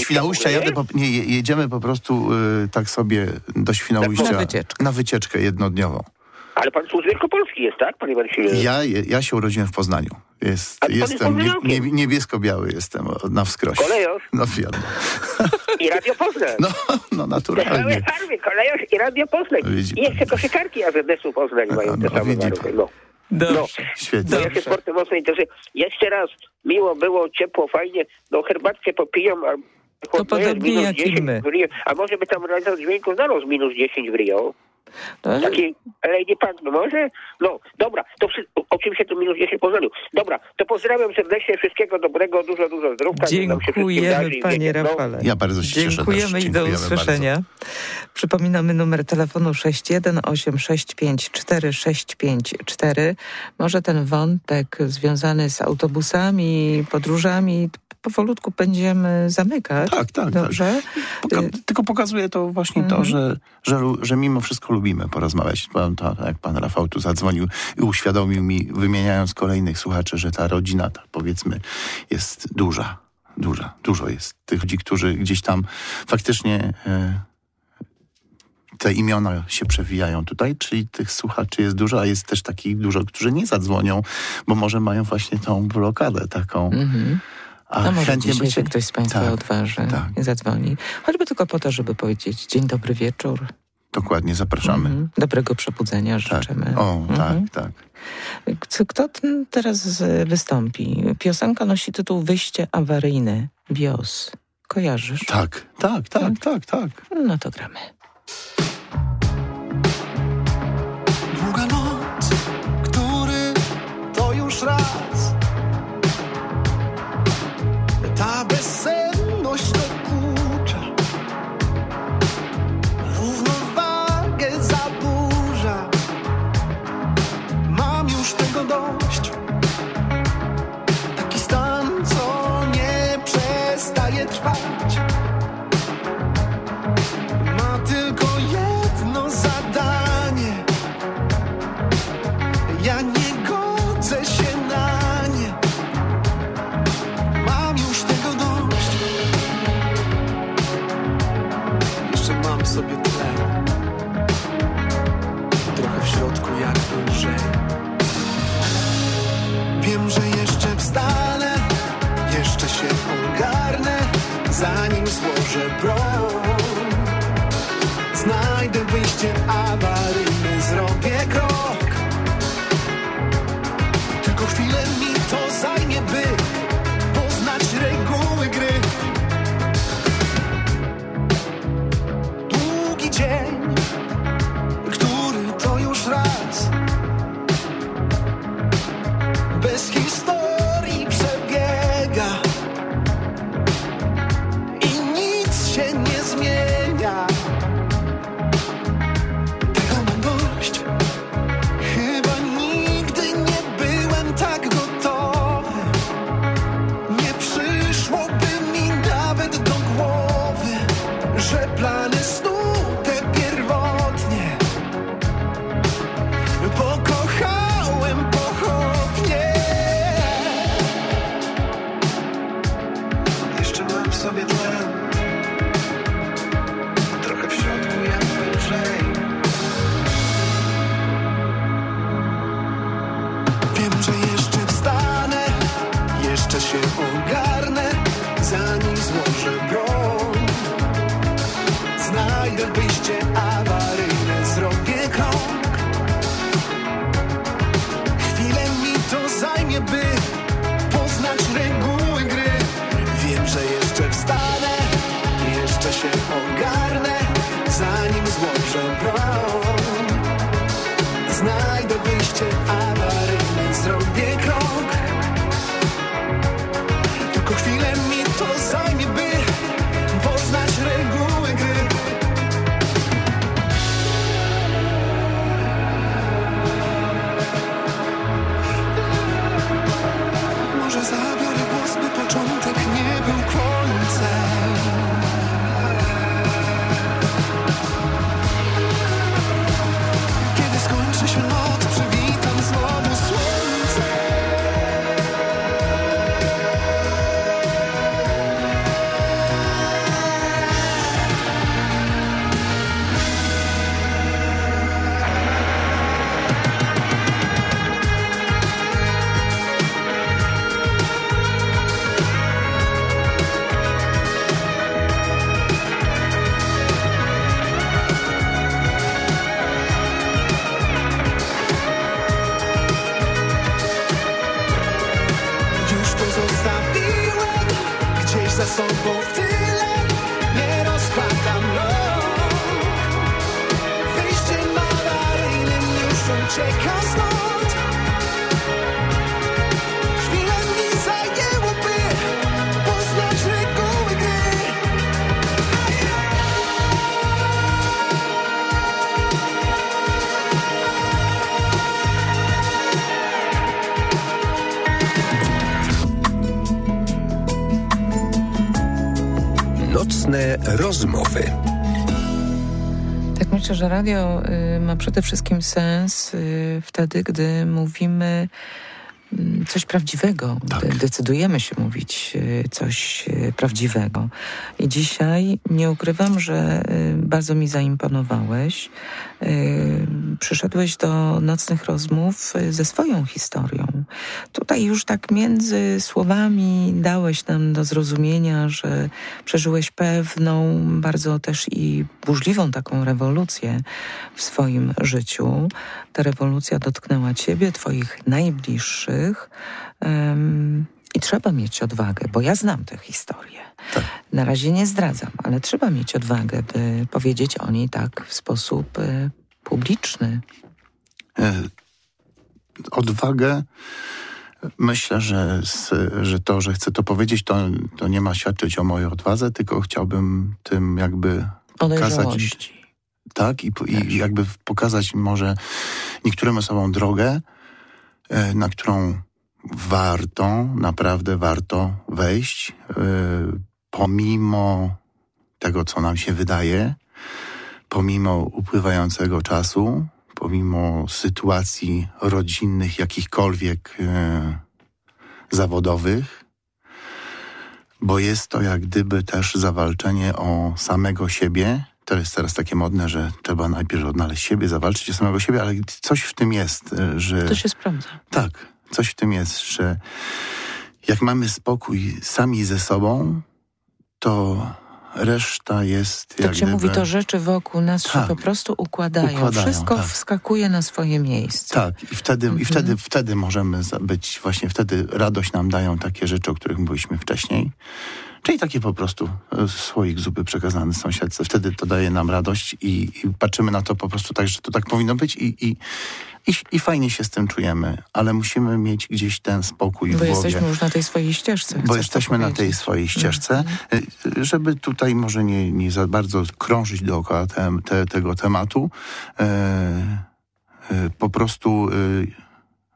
Świnoujścia jadę, po, nie, jedziemy po prostu y, tak sobie do Świnoujścia na wycieczkę, na wycieczkę jednodniową. Ale pan tu z Wielkopolski jest, tak, panie Marcinie? Ja, ja się urodziłem w Poznaniu. Jest, jestem nie, nie, niebiesko-biały jestem na wskroś. Kolejosz? No wiadomo. I Radio Poznań. No, no naturalnie. Te farby, Kolejosz i Radio Poznań. I jeszcze koszykarki A Z S-u Poznań A, mają no, te same barwy. No. No. Świetnie. No, ja się sportem mocno interesuję. Jeszcze raz, miło było, ciepło, fajnie. No herbatkę popijam, a to podobnie jak i my. A może by tam realizator dźwięku znalazł minus dziesięć w Rio? No. Taki Lady Punk, no może? No, dobra, to przy, o czym się tu minus dziesięć pozwolił. Dobra, to pozdrawiam serdecznie, wszystkiego dobrego, dużo, dużo zdrówka. Dziękujemy, panie Rafale. Ja bardzo się cieszę. Dziękujemy też. i do usłyszenia. Bardzo. Przypominamy numer telefonu sześć jeden osiem sześć pięć cztery sześć pięć cztery. Może ten wątek związany z autobusami, podróżami powolutku będziemy zamykać. Tak, tak. Dobrze? Tak. Poka- tylko pokazuje to właśnie mm. to, że, że, że mimo wszystko lubimy porozmawiać. To, jak pan Rafał tu zadzwonił i uświadomił mi, wymieniając kolejnych słuchaczy, że ta rodzina, ta, powiedzmy, jest duża. Duża. Dużo jest tych ludzi, którzy gdzieś tam faktycznie e, te imiona się przewijają tutaj, czyli tych słuchaczy jest dużo, a jest też takich dużo, którzy nie zadzwonią, bo może mają właśnie tą blokadę taką. Mm-hmm. A no może dzisiaj by się ktoś z państwa tak, odważy tak. i zadzwoni. Choćby tylko po to, żeby powiedzieć dzień dobry wieczór. Dokładnie, zapraszamy. Mhm. Dobrego przebudzenia życzymy. Tak. O, mhm. tak, tak. Kto teraz wystąpi? Piosenka nosi tytuł Wyjście awaryjne. Bios. Kojarzysz? Tak, tak, tak, tak, tak. No to gramy. Długa noc, który to już raz. Ta bezsenność dokucza, równowagę zaburza. Mam już tego dość. Taki stan, co nie przestaje trwać. Ma tylko jedno zadanie. Ja nie godzę się na nie. Mam już tego dość. Jeszcze mam w sobie tlen. Trochę w środku jak lżej. Wiem, że jeszcze wstanę, jeszcze się ogarnę, zanim złożę broń. Znajdę wyjście awaryjne, zrobię krok. Tylko chwilę mi to zajmie, by poznać reguły gry. Długi dzień, który to już raz. Bez historii przebiega i nic się nie zmienia. Tego mam dość. Chyba nigdy nie byłem tak gotowy. Nie przyszłoby mi nawet do głowy, że plany snu te pierwotnie pokochałem pochopnie. Jeszcze mam w sobie tlen, trochę w środku jakby lżej. Wiem, że jeszcze wstanę, jeszcze się ogarnę, zanim złożę broń. Znajdę wyjście awaryjne, zrobię krok. Chwilę mi to zajmie, by poznać reguły gry. Wiem, że jeszcze wstanę, jeszcze się ogarnę, zanim złożę broń. Znajdę wyjście awaryjne, zrobię krok. Tylko chwilę mi to zajmie, by poznać reguły gry. uciekam stąd. Chwilę mi zajęłoby poznać reguły gry. Nocne rozmowy. Tak myślę, że radio y, ma przede wszystkim sens y, wtedy, gdy mówimy y, coś prawdziwego, Tak. gdy decydujemy się mówić y, coś y, prawdziwego. I dzisiaj nie ukrywam, że y, bardzo mi zaimponowałeś. Y, przyszedłeś do nocnych rozmów y, ze swoją historią. Tutaj już tak między słowami dałeś nam do zrozumienia, że przeżyłeś pewną, bardzo też i burzliwą taką rewolucję w swoim życiu. Ta rewolucja dotknęła ciebie, twoich najbliższych. Um, I trzeba mieć odwagę, bo ja znam tę historię. Tak. Na razie nie zdradzam, ale trzeba mieć odwagę, by powiedzieć o niej tak w sposób y, publiczny. E, odwagę. Myślę, że, z, że to, że chcę to powiedzieć, to, to nie ma świadczyć o mojej odwadze, tylko chciałbym tym jakby O pokazać, dojrzałości. tak, i, i jakby pokazać może niektórym osobom drogę, e, na którą warto, naprawdę warto wejść, e, pomimo tego, co nam się wydaje, pomimo upływającego czasu, pomimo sytuacji rodzinnych, jakichkolwiek e, zawodowych, bo jest to jak gdyby też zawalczenie o samego siebie. To jest teraz takie modne, że trzeba najpierw odnaleźć siebie, zawalczyć o samego siebie, ale coś w tym jest, że... To się sprawdza. Tak, coś w tym jest, że jak mamy spokój sami ze sobą, to reszta jest Tak jak się gdyby... mówi, to rzeczy wokół nas Tak. się po prostu układają. Układają, Wszystko tak. wskakuje na swoje miejsce. Tak, i wtedy, Mhm. i wtedy, wtedy możemy za- być, właśnie wtedy radość nam dają takie rzeczy, o których mówiliśmy wcześniej. Czyli takie po prostu e, słoik zupy przekazany sąsiadce. Wtedy to daje nam radość i, i patrzymy na to po prostu tak, że to tak powinno być i, i, i, i fajnie się z tym czujemy. Ale musimy mieć gdzieś ten spokój Bo w głowie. jesteśmy już na tej swojej ścieżce. Bo chcesz jesteśmy to na tej powiedzieć. swojej ścieżce, y, żeby tutaj może nie, nie za bardzo krążyć dookoła te, te, tego tematu. E, e, po prostu e,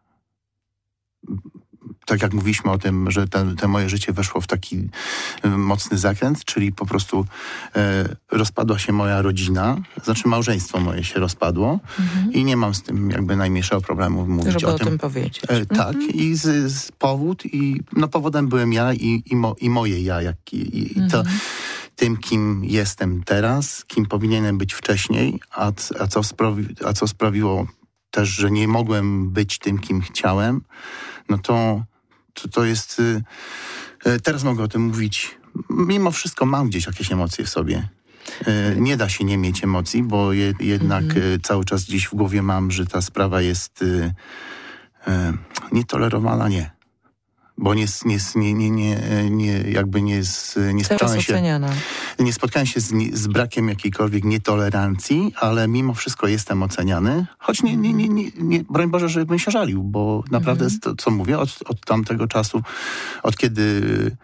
tak jak mówiliśmy o tym, że te, te moje życie weszło w taki e, mocny zakręt, czyli po prostu e, rozpadła się moja rodzina, znaczy małżeństwo moje się rozpadło Mhm. i nie mam z tym jakby najmniejszego problemu mówić Żeby o o tym. tym powiedzieć. E, tak, i z, z powód, i no powodem byłem ja i, i, mo, i moje ja, jak, i, i to tym, kim jestem teraz, kim powinienem być wcześniej, a, a, co, sprawi, a co sprawiło też, że nie mogłem być tym, kim chciałem, no to to, to jest... Y, y, teraz mogę o tym mówić. Mimo wszystko mam gdzieś jakieś emocje w sobie. Y, nie da się nie mieć emocji, bo je, jednak Mhm. y, cały czas gdzieś w głowie mam, że ta sprawa jest y, y, nietolerowana, nie. Bo nie, nie, nie, nie, nie, nie jakby nie, z, nie Teraz spotkałem się, oceniana. nie spotkałem się z, nie- z brakiem jakiejkolwiek nietolerancji, ale mimo wszystko jestem oceniany, choć nie, nie, nie, nie, nie broń Boże, żebym się żalił, bo naprawdę jest to, co mówię, od, od tamtego czasu, od kiedy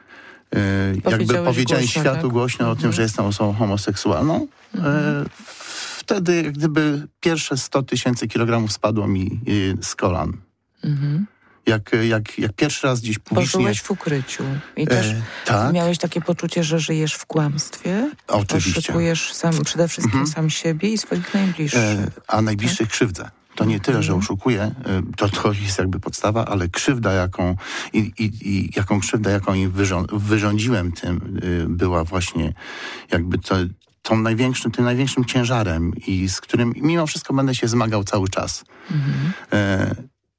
e, jakby Powiedziałeś powiedziałem głośno, światu tak? głośno o tym, że jestem osobą homoseksualną, e, wtedy jak gdyby pierwsze sto tysięcy kilogramów spadło mi e, z kolan. Mhm. Jak, jak, jak pierwszy raz gdzieś Bo publicznie... żyłeś w ukryciu. I też E, tak. miałeś takie poczucie, że żyjesz w kłamstwie. Oczywiście. Oszukujesz sam, przede wszystkim sam siebie i swoich najbliższych. E, a najbliższych krzywdzę. To nie tyle, że oszukuję, e, to, to jest jakby podstawa, ale krzywda, jaką i, i, i jaką krzywdę, jaką im wyrząd, wyrządziłem tym, e, była właśnie jakby to, tą największym, tym największym ciężarem i z którym mimo wszystko będę się zmagał cały czas. Mhm. E,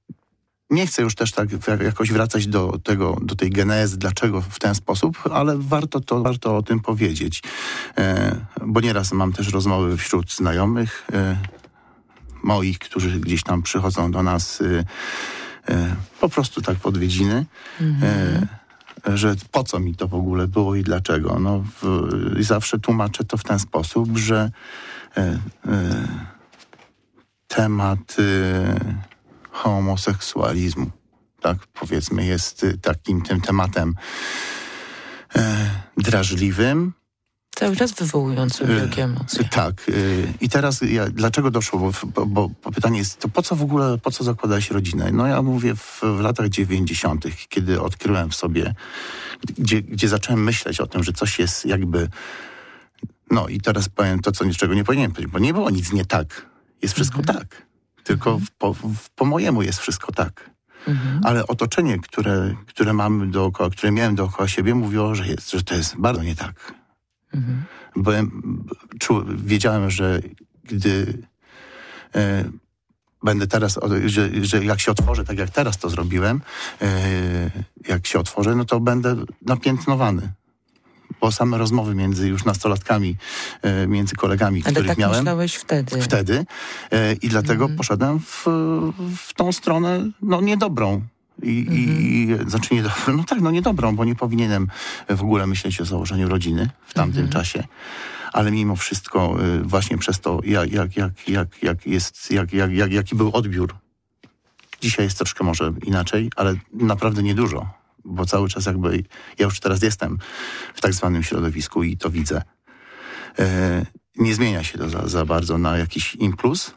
Nie chcę już też tak jakoś wracać do tego, do tej genezy, dlaczego w ten sposób, ale warto to, warto o tym powiedzieć. E, bo nieraz mam też rozmowy wśród znajomych e, moich, którzy gdzieś tam przychodzą do nas e, e, po prostu tak w odwiedziny, e, że po co mi to w ogóle było i dlaczego. No, w, i zawsze tłumaczę to w ten sposób, że e, e, temat y, homoseksualizmu, tak powiedzmy, jest y, takim tym tematem y, drażliwym. Cały czas wywołującym wielkie emocje. Tak. I teraz ja, dlaczego doszło? Bo, bo, bo pytanie jest, to po co w ogóle, po co zakładać rodzinę? No ja mówię w, w latach dziewięćdziesiątych, kiedy odkryłem w sobie, gdzie, gdzie zacząłem myśleć o tym, że coś jest jakby... No i teraz powiem to, co niczego nie powinienem powiedzieć, bo nie było nic nie tak. Jest wszystko mhm. tak. Tylko w, po, w, po mojemu jest wszystko tak. Mhm. Ale otoczenie, które, które mamy dookoła, które miałem dookoła siebie, mówiło, że, jest, że to jest bardzo nie tak. Mhm. Byłem, czu, wiedziałem, że gdy e, będę teraz, że, że jak się otworzę, tak jak teraz to zrobiłem, e, jak się otworzę, no to będę napiętnowany. Bo same rozmowy między już nastolatkami, e, między kolegami, Ale których tak miałem. myślałeś wtedy. Wtedy. E, I dlatego mhm. poszedłem w, w tą stronę, no niedobrą. I, mhm. i, i znaczy niedobrą, no tak, no niedobrą, bo nie powinienem w ogóle myśleć o założeniu rodziny w tamtym mhm. czasie. Ale mimo wszystko y, właśnie przez to, jak, jak, jak, jak, jak jest, jak, jak, jak, jaki był odbiór. Dzisiaj jest troszkę może inaczej, ale naprawdę niedużo, bo cały czas jakby, ja już teraz jestem w tak zwanym środowisku i to widzę. Y, nie zmienia się to za, za bardzo na jakiś impuls.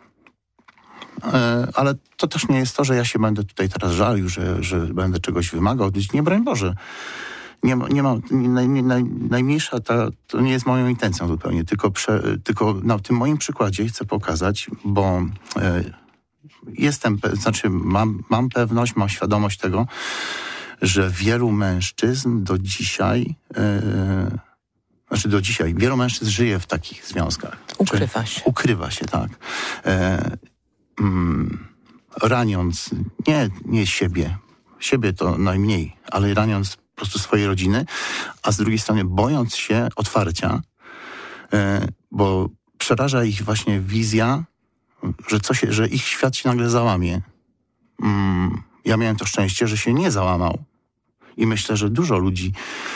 Ale to też nie jest to, że ja się będę tutaj teraz żalił, że, że będę czegoś wymagał. Nie, broń Boże. Nie, nie mam, naj, naj, najmniejsza ta, to nie jest moją intencją zupełnie, tylko, prze, tylko na tym moim przykładzie chcę pokazać, bo e, jestem, znaczy mam, mam pewność, mam świadomość tego, że wielu mężczyzn do dzisiaj, e, znaczy do dzisiaj, wielu mężczyzn żyje w takich związkach. Ukrywa się. Ukrywa się, tak. E, Mm, raniąc nie, nie siebie, siebie to najmniej, ale raniąc po prostu swoje rodziny, a z drugiej strony bojąc się otwarcia, e, bo przeraża ich właśnie wizja, że, coś, że ich świat się nagle załamie. Mm, ja miałem to szczęście, że się nie załamał i myślę, że dużo ludzi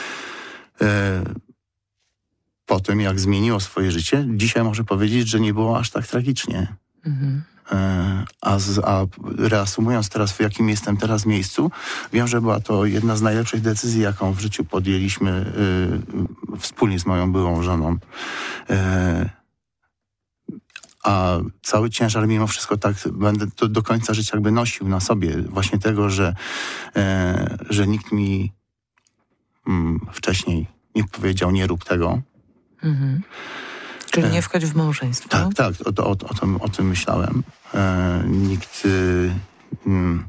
e, po tym, jak zmieniło swoje życie, dzisiaj może powiedzieć, że nie było aż tak tragicznie. Mhm. A, z, a reasumując teraz, w jakim jestem teraz miejscu, wiem, że była to jedna z najlepszych decyzji, jaką w życiu podjęliśmy y, wspólnie z moją byłą żoną. Y, a cały ciężar mimo wszystko tak będę do, do końca życia jakby nosił na sobie. Właśnie tego, że, y, że nikt mi y, wcześniej nie powiedział, nie rób tego. Mhm. Czyli nie wchodź w małżeństwo. Tak, tak, o, o, o, tym, o tym myślałem. E, nikt... Y, mm.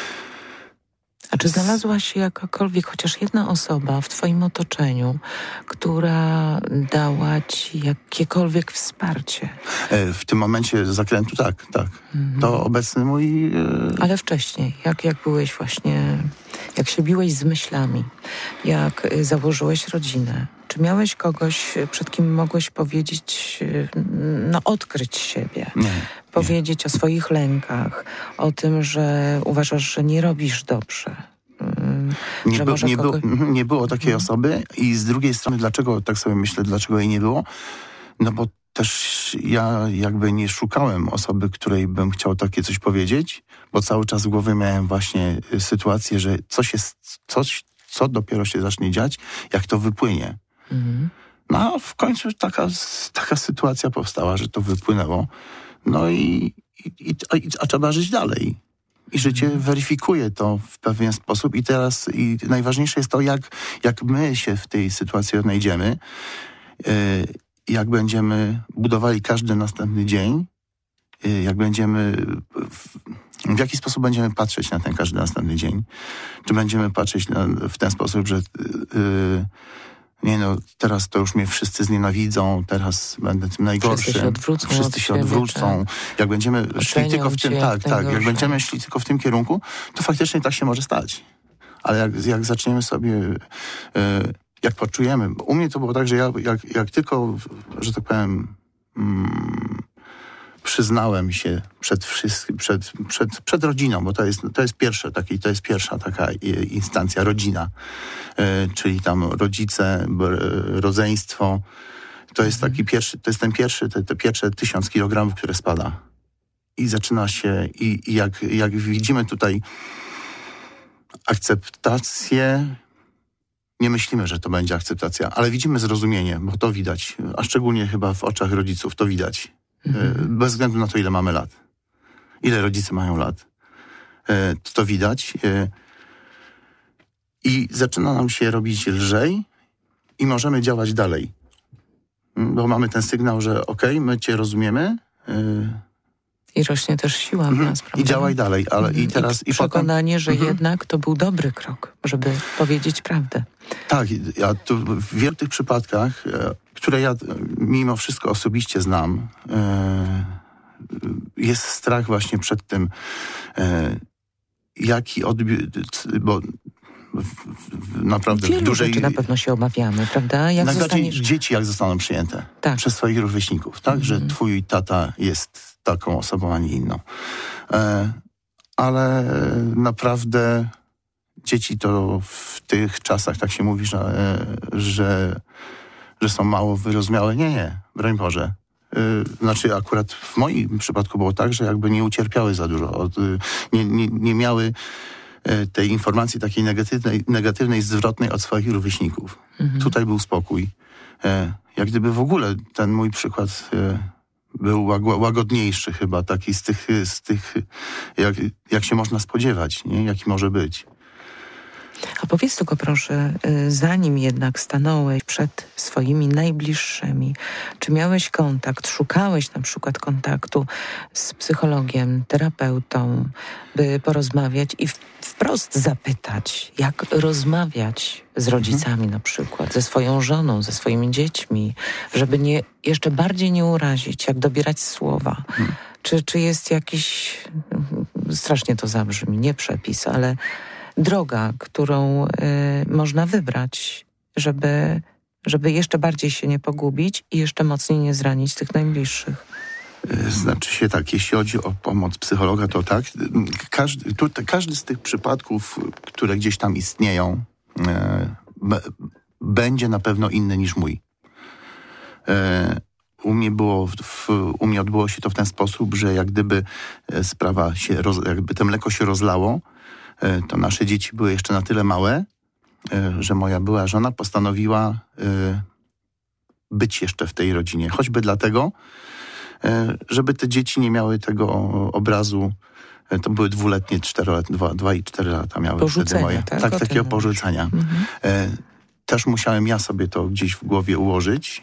A czy znalazła się jakakolwiek, chociaż jedna osoba w twoim otoczeniu, która dała ci jakiekolwiek wsparcie? E, w tym momencie zakrętu tak, tak. Mhm. To obecny mój... E... Ale wcześniej, jak, jak byłeś właśnie, jak się biłeś z myślami, jak założyłeś rodzinę, czy miałeś kogoś, przed kim mogłeś powiedzieć, no odkryć siebie, nie, powiedzieć nie. o swoich lękach, o tym, że uważasz, że nie robisz dobrze? Nie, że by, może nie, kogoś... było, nie było takiej mhm. osoby i z drugiej strony, dlaczego, tak sobie myślę, dlaczego jej nie było? No bo też ja jakby nie szukałem osoby, której bym chciał takie coś powiedzieć, bo cały czas w głowie miałem właśnie sytuację, że coś jest, coś, co dopiero się zacznie dziać, jak to wypłynie. Mhm. No a w końcu taka, taka sytuacja powstała, że to wypłynęło. No i, i, i a trzeba żyć dalej. I życie mhm. weryfikuje to w pewien sposób. I teraz i najważniejsze jest to, jak, jak my się w tej sytuacji odnajdziemy, yy, jak będziemy budowali każdy następny dzień, yy, jak będziemy... W, w jaki sposób będziemy patrzeć na ten każdy następny dzień. Czy będziemy patrzeć na, w ten sposób, że yy, nie no, teraz to już mnie wszyscy znienawidzą, teraz będę tym najgorszym. Wszyscy się odwrócą. Wszyscy się odwrócą. Jak będziemy szli tylko w tym, tak, tak, jak będziemy szli tylko w tym kierunku, to faktycznie tak się może stać. Ale jak, jak zaczniemy sobie, yy, jak poczujemy, u mnie to było tak, że ja jak, jak tylko, że tak powiem, mm, przyznałem się przed wszystkim, przed, przed, przed rodziną, bo to jest, to jest pierwsze taki, to jest pierwsza taka instancja, rodzina, e, czyli tam rodzice, rodzeństwo. To jest taki pierwszy, to jest ten pierwszy, te, te pierwsze tysiąc kilogramów, które spada. i zaczyna się, i, i jak, jak widzimy tutaj akceptację, nie myślimy, że to będzie akceptacja, ale widzimy zrozumienie, bo to widać, a szczególnie chyba w oczach rodziców to widać. Mhm. Bez względu na to, ile mamy lat. Ile rodzice mają lat. To, to widać. I zaczyna nam się robić lżej i możemy działać dalej. Bo mamy ten sygnał, że okej, okay, my cię rozumiemy. I rośnie też siła w nas, prawda? I działaj dalej. Ale i teraz, I przekonanie, i potem... że mhm. jednak to był dobry krok, żeby powiedzieć prawdę. Tak, ja tu w wielu tych przypadkach, które ja mimo wszystko osobiście znam, jest strach właśnie przed tym, jaki odbiór, bo w, w, naprawdę Wielu w dużej... rzeczy na pewno się obawiamy, prawda? Jak Najbardziej zostaniesz... dzieci, jak zostaną przyjęte tak. przez swoich rówieśników, tak? Mm. Że twój tata jest taką osobą, a nie inną. E, ale naprawdę dzieci to w tych czasach, tak się mówi, że, że, że są mało wyrozumiałe. Nie, nie, broń Boże. Znaczy akurat w moim przypadku było tak, że jakby nie ucierpiały za dużo, od, nie, nie, nie miały tej informacji takiej negatywnej, negatywnej zwrotnej od swoich rówieśników. Mhm. Tutaj był spokój. Jak gdyby w ogóle ten mój przykład był łagodniejszy chyba, taki z tych, z tych jak, jak się można spodziewać, nie? Jaki może być. A powiedz tylko proszę, zanim jednak stanąłeś przed swoimi najbliższymi, czy miałeś kontakt, szukałeś na przykład kontaktu z psychologiem, terapeutą, by porozmawiać i wprost zapytać, jak rozmawiać z rodzicami mhm. na przykład, ze swoją żoną, ze swoimi dziećmi, żeby nie, jeszcze bardziej nie urazić, jak dobierać słowa. Mhm. Czy, czy jest jakiś, strasznie to zabrzmi, nie przepis, ale droga, którą y, można wybrać, żeby, żeby jeszcze bardziej się nie pogubić i jeszcze mocniej nie zranić tych najbliższych? Znaczy się tak, jeśli chodzi o pomoc psychologa, to tak. Każdy, tu, każdy z tych przypadków, które gdzieś tam istnieją, y, b, będzie na pewno inny niż mój. Y, U mnie, było w, u mnie odbyło się to w ten sposób, że jak gdyby sprawa się, roz, jakby to mleko się rozlało, to nasze dzieci były jeszcze na tyle małe, że moja była żona postanowiła być jeszcze w tej rodzinie. Choćby dlatego, żeby te dzieci nie miały tego obrazu. To były dwuletnie, czteroletnie, dwa, dwa i cztery lata miały porzucenia, wtedy moje. Tak, tak takiego porzucenia. Mhm. Też musiałem ja sobie to gdzieś w głowie ułożyć,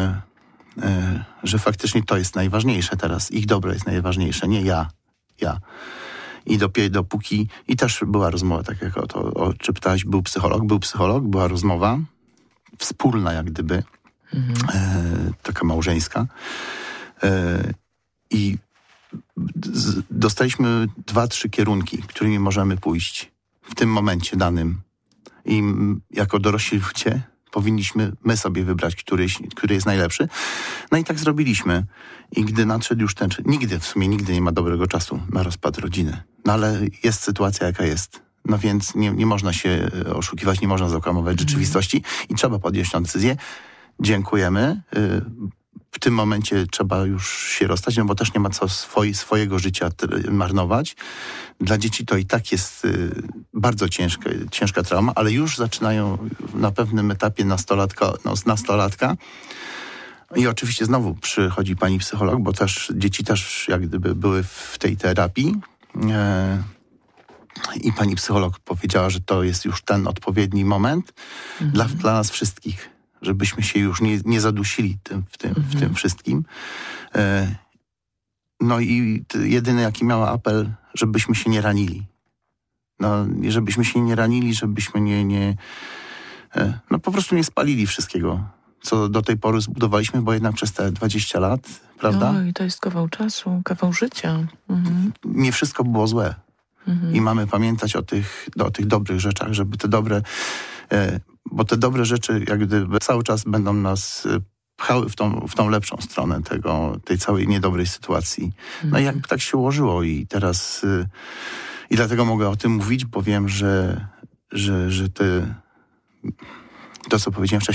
że faktycznie to jest najważniejsze teraz. Ich dobro jest najważniejsze, nie ja. Ja. I dopiero dopóki... I też była rozmowa, tak jak o to, o, czy pytałeś, był psycholog, był psycholog, była rozmowa wspólna jak gdyby, mhm. e, taka małżeńska. E, I z, dostaliśmy dwa, trzy kierunki, którymi możemy pójść w tym momencie danym. I m, jako dorośli ludzie powinniśmy my sobie wybrać, który, który jest najlepszy. No i tak zrobiliśmy. I gdy nadszedł już ten... Nigdy, w sumie nigdy nie ma dobrego czasu na rozpad rodziny. No ale jest sytuacja, jaka jest. No więc nie, nie można się oszukiwać, nie można zakłamować mm. rzeczywistości i trzeba podjąć tę decyzję. Dziękujemy. W tym momencie trzeba już się rozstać, no bo też nie ma co swoi, swojego życia marnować. Dla dzieci to i tak jest bardzo ciężka, ciężka trauma, ale już zaczynają na pewnym etapie nastolatka, no, nastolatka. I oczywiście znowu przychodzi pani psycholog, bo też dzieci też jak gdyby były w tej terapii. E, I pani psycholog powiedziała, że to jest już ten odpowiedni moment mhm. dla, dla nas wszystkich, żebyśmy się już nie, nie zadusili tym, w, tym, mhm. w tym wszystkim. E, no i jedyny jaki miała apel, żebyśmy się nie ranili. No, żebyśmy się nie ranili, żebyśmy nie, nie e, no po prostu nie spalili wszystkiego, co do tej pory zbudowaliśmy, bo jednak przez te dwadzieścia lat, prawda? No i to jest kawał czasu, kawał życia. Mhm. Nie wszystko było złe. Mhm. I mamy pamiętać o tych, o tych dobrych rzeczach, żeby te dobre, e, bo te dobre rzeczy jak gdyby cały czas będą nas pchały w tą, w tą lepszą stronę tego, tej całej niedobrej sytuacji. Mhm. No i jakby tak się ułożyło i teraz y, i dlatego mogę o tym mówić, bo wiem, że, że, że te, to, co powiedziałem wcześniej,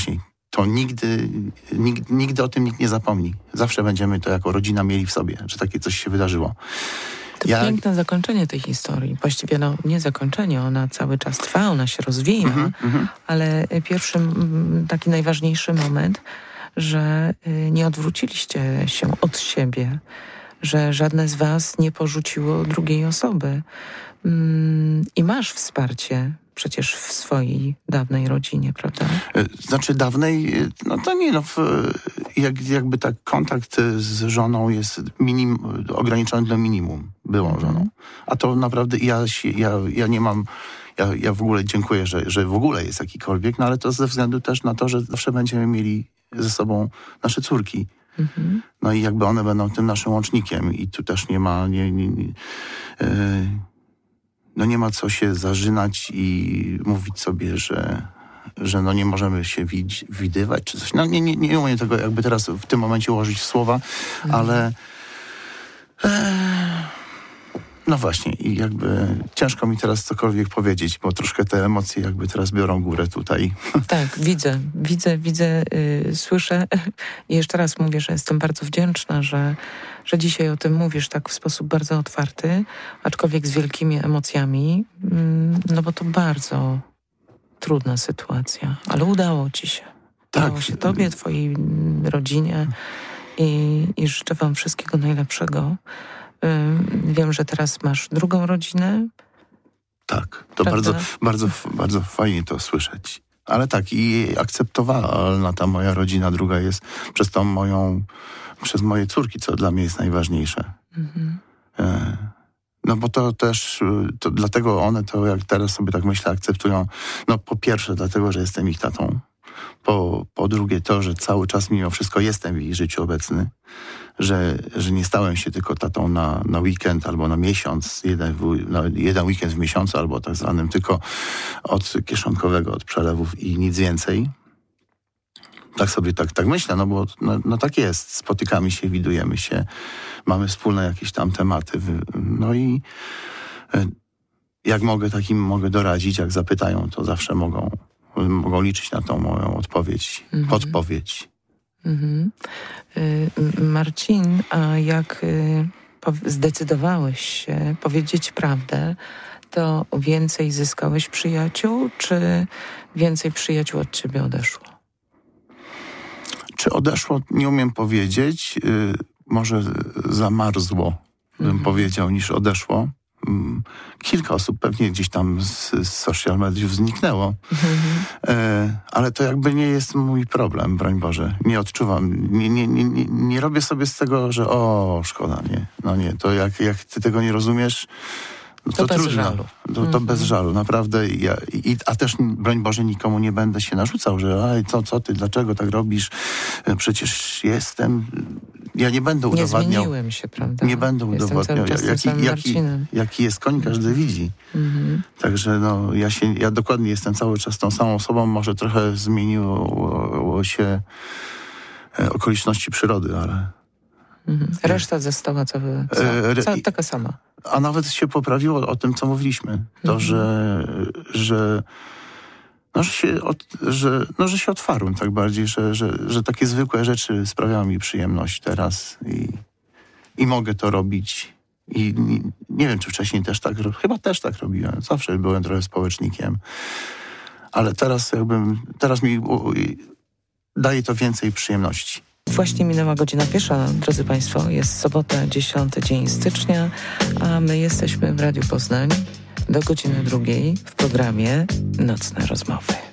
to nigdy, nigdy, nigdy o tym nikt nie zapomni. Zawsze będziemy to jako rodzina mieli w sobie, że takie coś się wydarzyło. To ja... piękne zakończenie tej historii. Właściwie no, nie zakończenie, ona cały czas trwa, ona się rozwija, mm-hmm, mm-hmm. ale pierwszy, taki najważniejszy moment, że nie odwróciliście się od siebie, że żadne z was nie porzuciło drugiej osoby. I masz wsparcie przecież w swojej dawnej rodzinie, prawda? Znaczy dawnej, no to nie, no jak, jakby tak kontakt z żoną jest minim, ograniczony do minimum, byłą mm. żoną. A to naprawdę ja, ja, ja nie mam, ja, ja w ogóle dziękuję, że, że w ogóle jest jakikolwiek, no ale to ze względu też na to, że zawsze będziemy mieli ze sobą nasze córki. Mm-hmm. No i jakby one będą tym naszym łącznikiem i tu też nie ma, nie, nie, nie, yy, no nie ma co się zażynać i mówić sobie, że, że no nie możemy się widz, widywać czy coś. No nie, nie, nie umiem tego jakby teraz w tym momencie ułożyć w słowa, mm. ale e, no właśnie i jakby ciężko mi teraz cokolwiek powiedzieć, bo troszkę te emocje jakby teraz biorą górę tutaj. Tak, widzę, widzę, widzę, yy, słyszę i jeszcze raz mówię, że jestem bardzo wdzięczna, że że dzisiaj o tym mówisz tak w sposób bardzo otwarty, aczkolwiek z wielkimi emocjami, no bo to bardzo trudna sytuacja, ale udało ci się. Tak. Udało się tobie, twojej rodzinie i, i życzę wam wszystkiego najlepszego. Wiem, że teraz masz drugą rodzinę. Tak, to bardzo, bardzo, bardzo fajnie to słyszeć. Ale tak, i akceptowalna ta moja rodzina druga jest przez tą moją przez moje córki, co dla mnie jest najważniejsze. Mm-hmm. E, no bo to też, to dlatego one to, jak teraz sobie tak myślę, akceptują, no po pierwsze dlatego, że jestem ich tatą, po, po drugie to, że cały czas mimo wszystko jestem w ich życiu obecny, że, że nie stałem się tylko tatą na, na weekend albo na miesiąc, jeden, no, jeden weekend w miesiącu albo tak zwanym, tylko od kieszonkowego, od przelewów i nic więcej. Tak sobie tak, tak myślę, no bo no, no tak jest. Spotykamy się, widujemy się, mamy wspólne jakieś tam tematy. No i jak mogę, takim mogę doradzić, jak zapytają, to zawsze mogą, mogą liczyć na tą moją odpowiedź, mm-hmm. podpowiedź. Mm-hmm. Y- Marcin, a jak y- zdecydowałeś się powiedzieć prawdę, to więcej zyskałeś przyjaciół, czy więcej przyjaciół od ciebie odeszło? Czy odeszło, nie umiem powiedzieć. Yy, może zamarzło, bym mm-hmm. powiedział, niż odeszło. Yy, kilka osób pewnie gdzieś tam z, z social mediów zniknęło. Mm-hmm. Yy, ale to jakby nie jest mój problem, broń Boże. Nie odczuwam. Nie, nie, nie, nie, nie robię sobie z tego, że o, szkoda, nie. No nie, to jak, jak ty tego nie rozumiesz, no to, to bez trudno. żalu. To, to mm-hmm. bez żalu, naprawdę. Ja, i, a też, broń Boże, nikomu nie będę się narzucał, że aj, co, co ty, dlaczego tak robisz? Przecież jestem... Ja nie będę udowadniał... Nie zmieniłem się, prawda? Nie będę udowadniał. Jaki, jaki, jaki jest koń, każdy widzi. Mm-hmm. Także no, ja, się, ja dokładnie jestem cały czas tą samą osobą. Może trochę zmieniło się okoliczności przyrody, ale... Mhm. Reszta została cała, cała, cała taka sama. A nawet się poprawiło o tym, co mówiliśmy. To, mhm. że, że, no, że, się od, że, no, że się otwarłem tak bardziej, że, że, że takie zwykłe rzeczy sprawiają mi przyjemność teraz i, i mogę to robić. I nie, nie wiem, czy wcześniej też tak, chyba też tak robiłem. Zawsze byłem trochę społecznikiem. Ale teraz jakbym, teraz mi u, daje to więcej przyjemności. Właśnie minęła godzina pierwsza, drodzy Państwo, jest sobota, dziesiąty dzień stycznia, a my jesteśmy w Radiu Poznań do godziny drugiej w programie Nocne Rozmowy.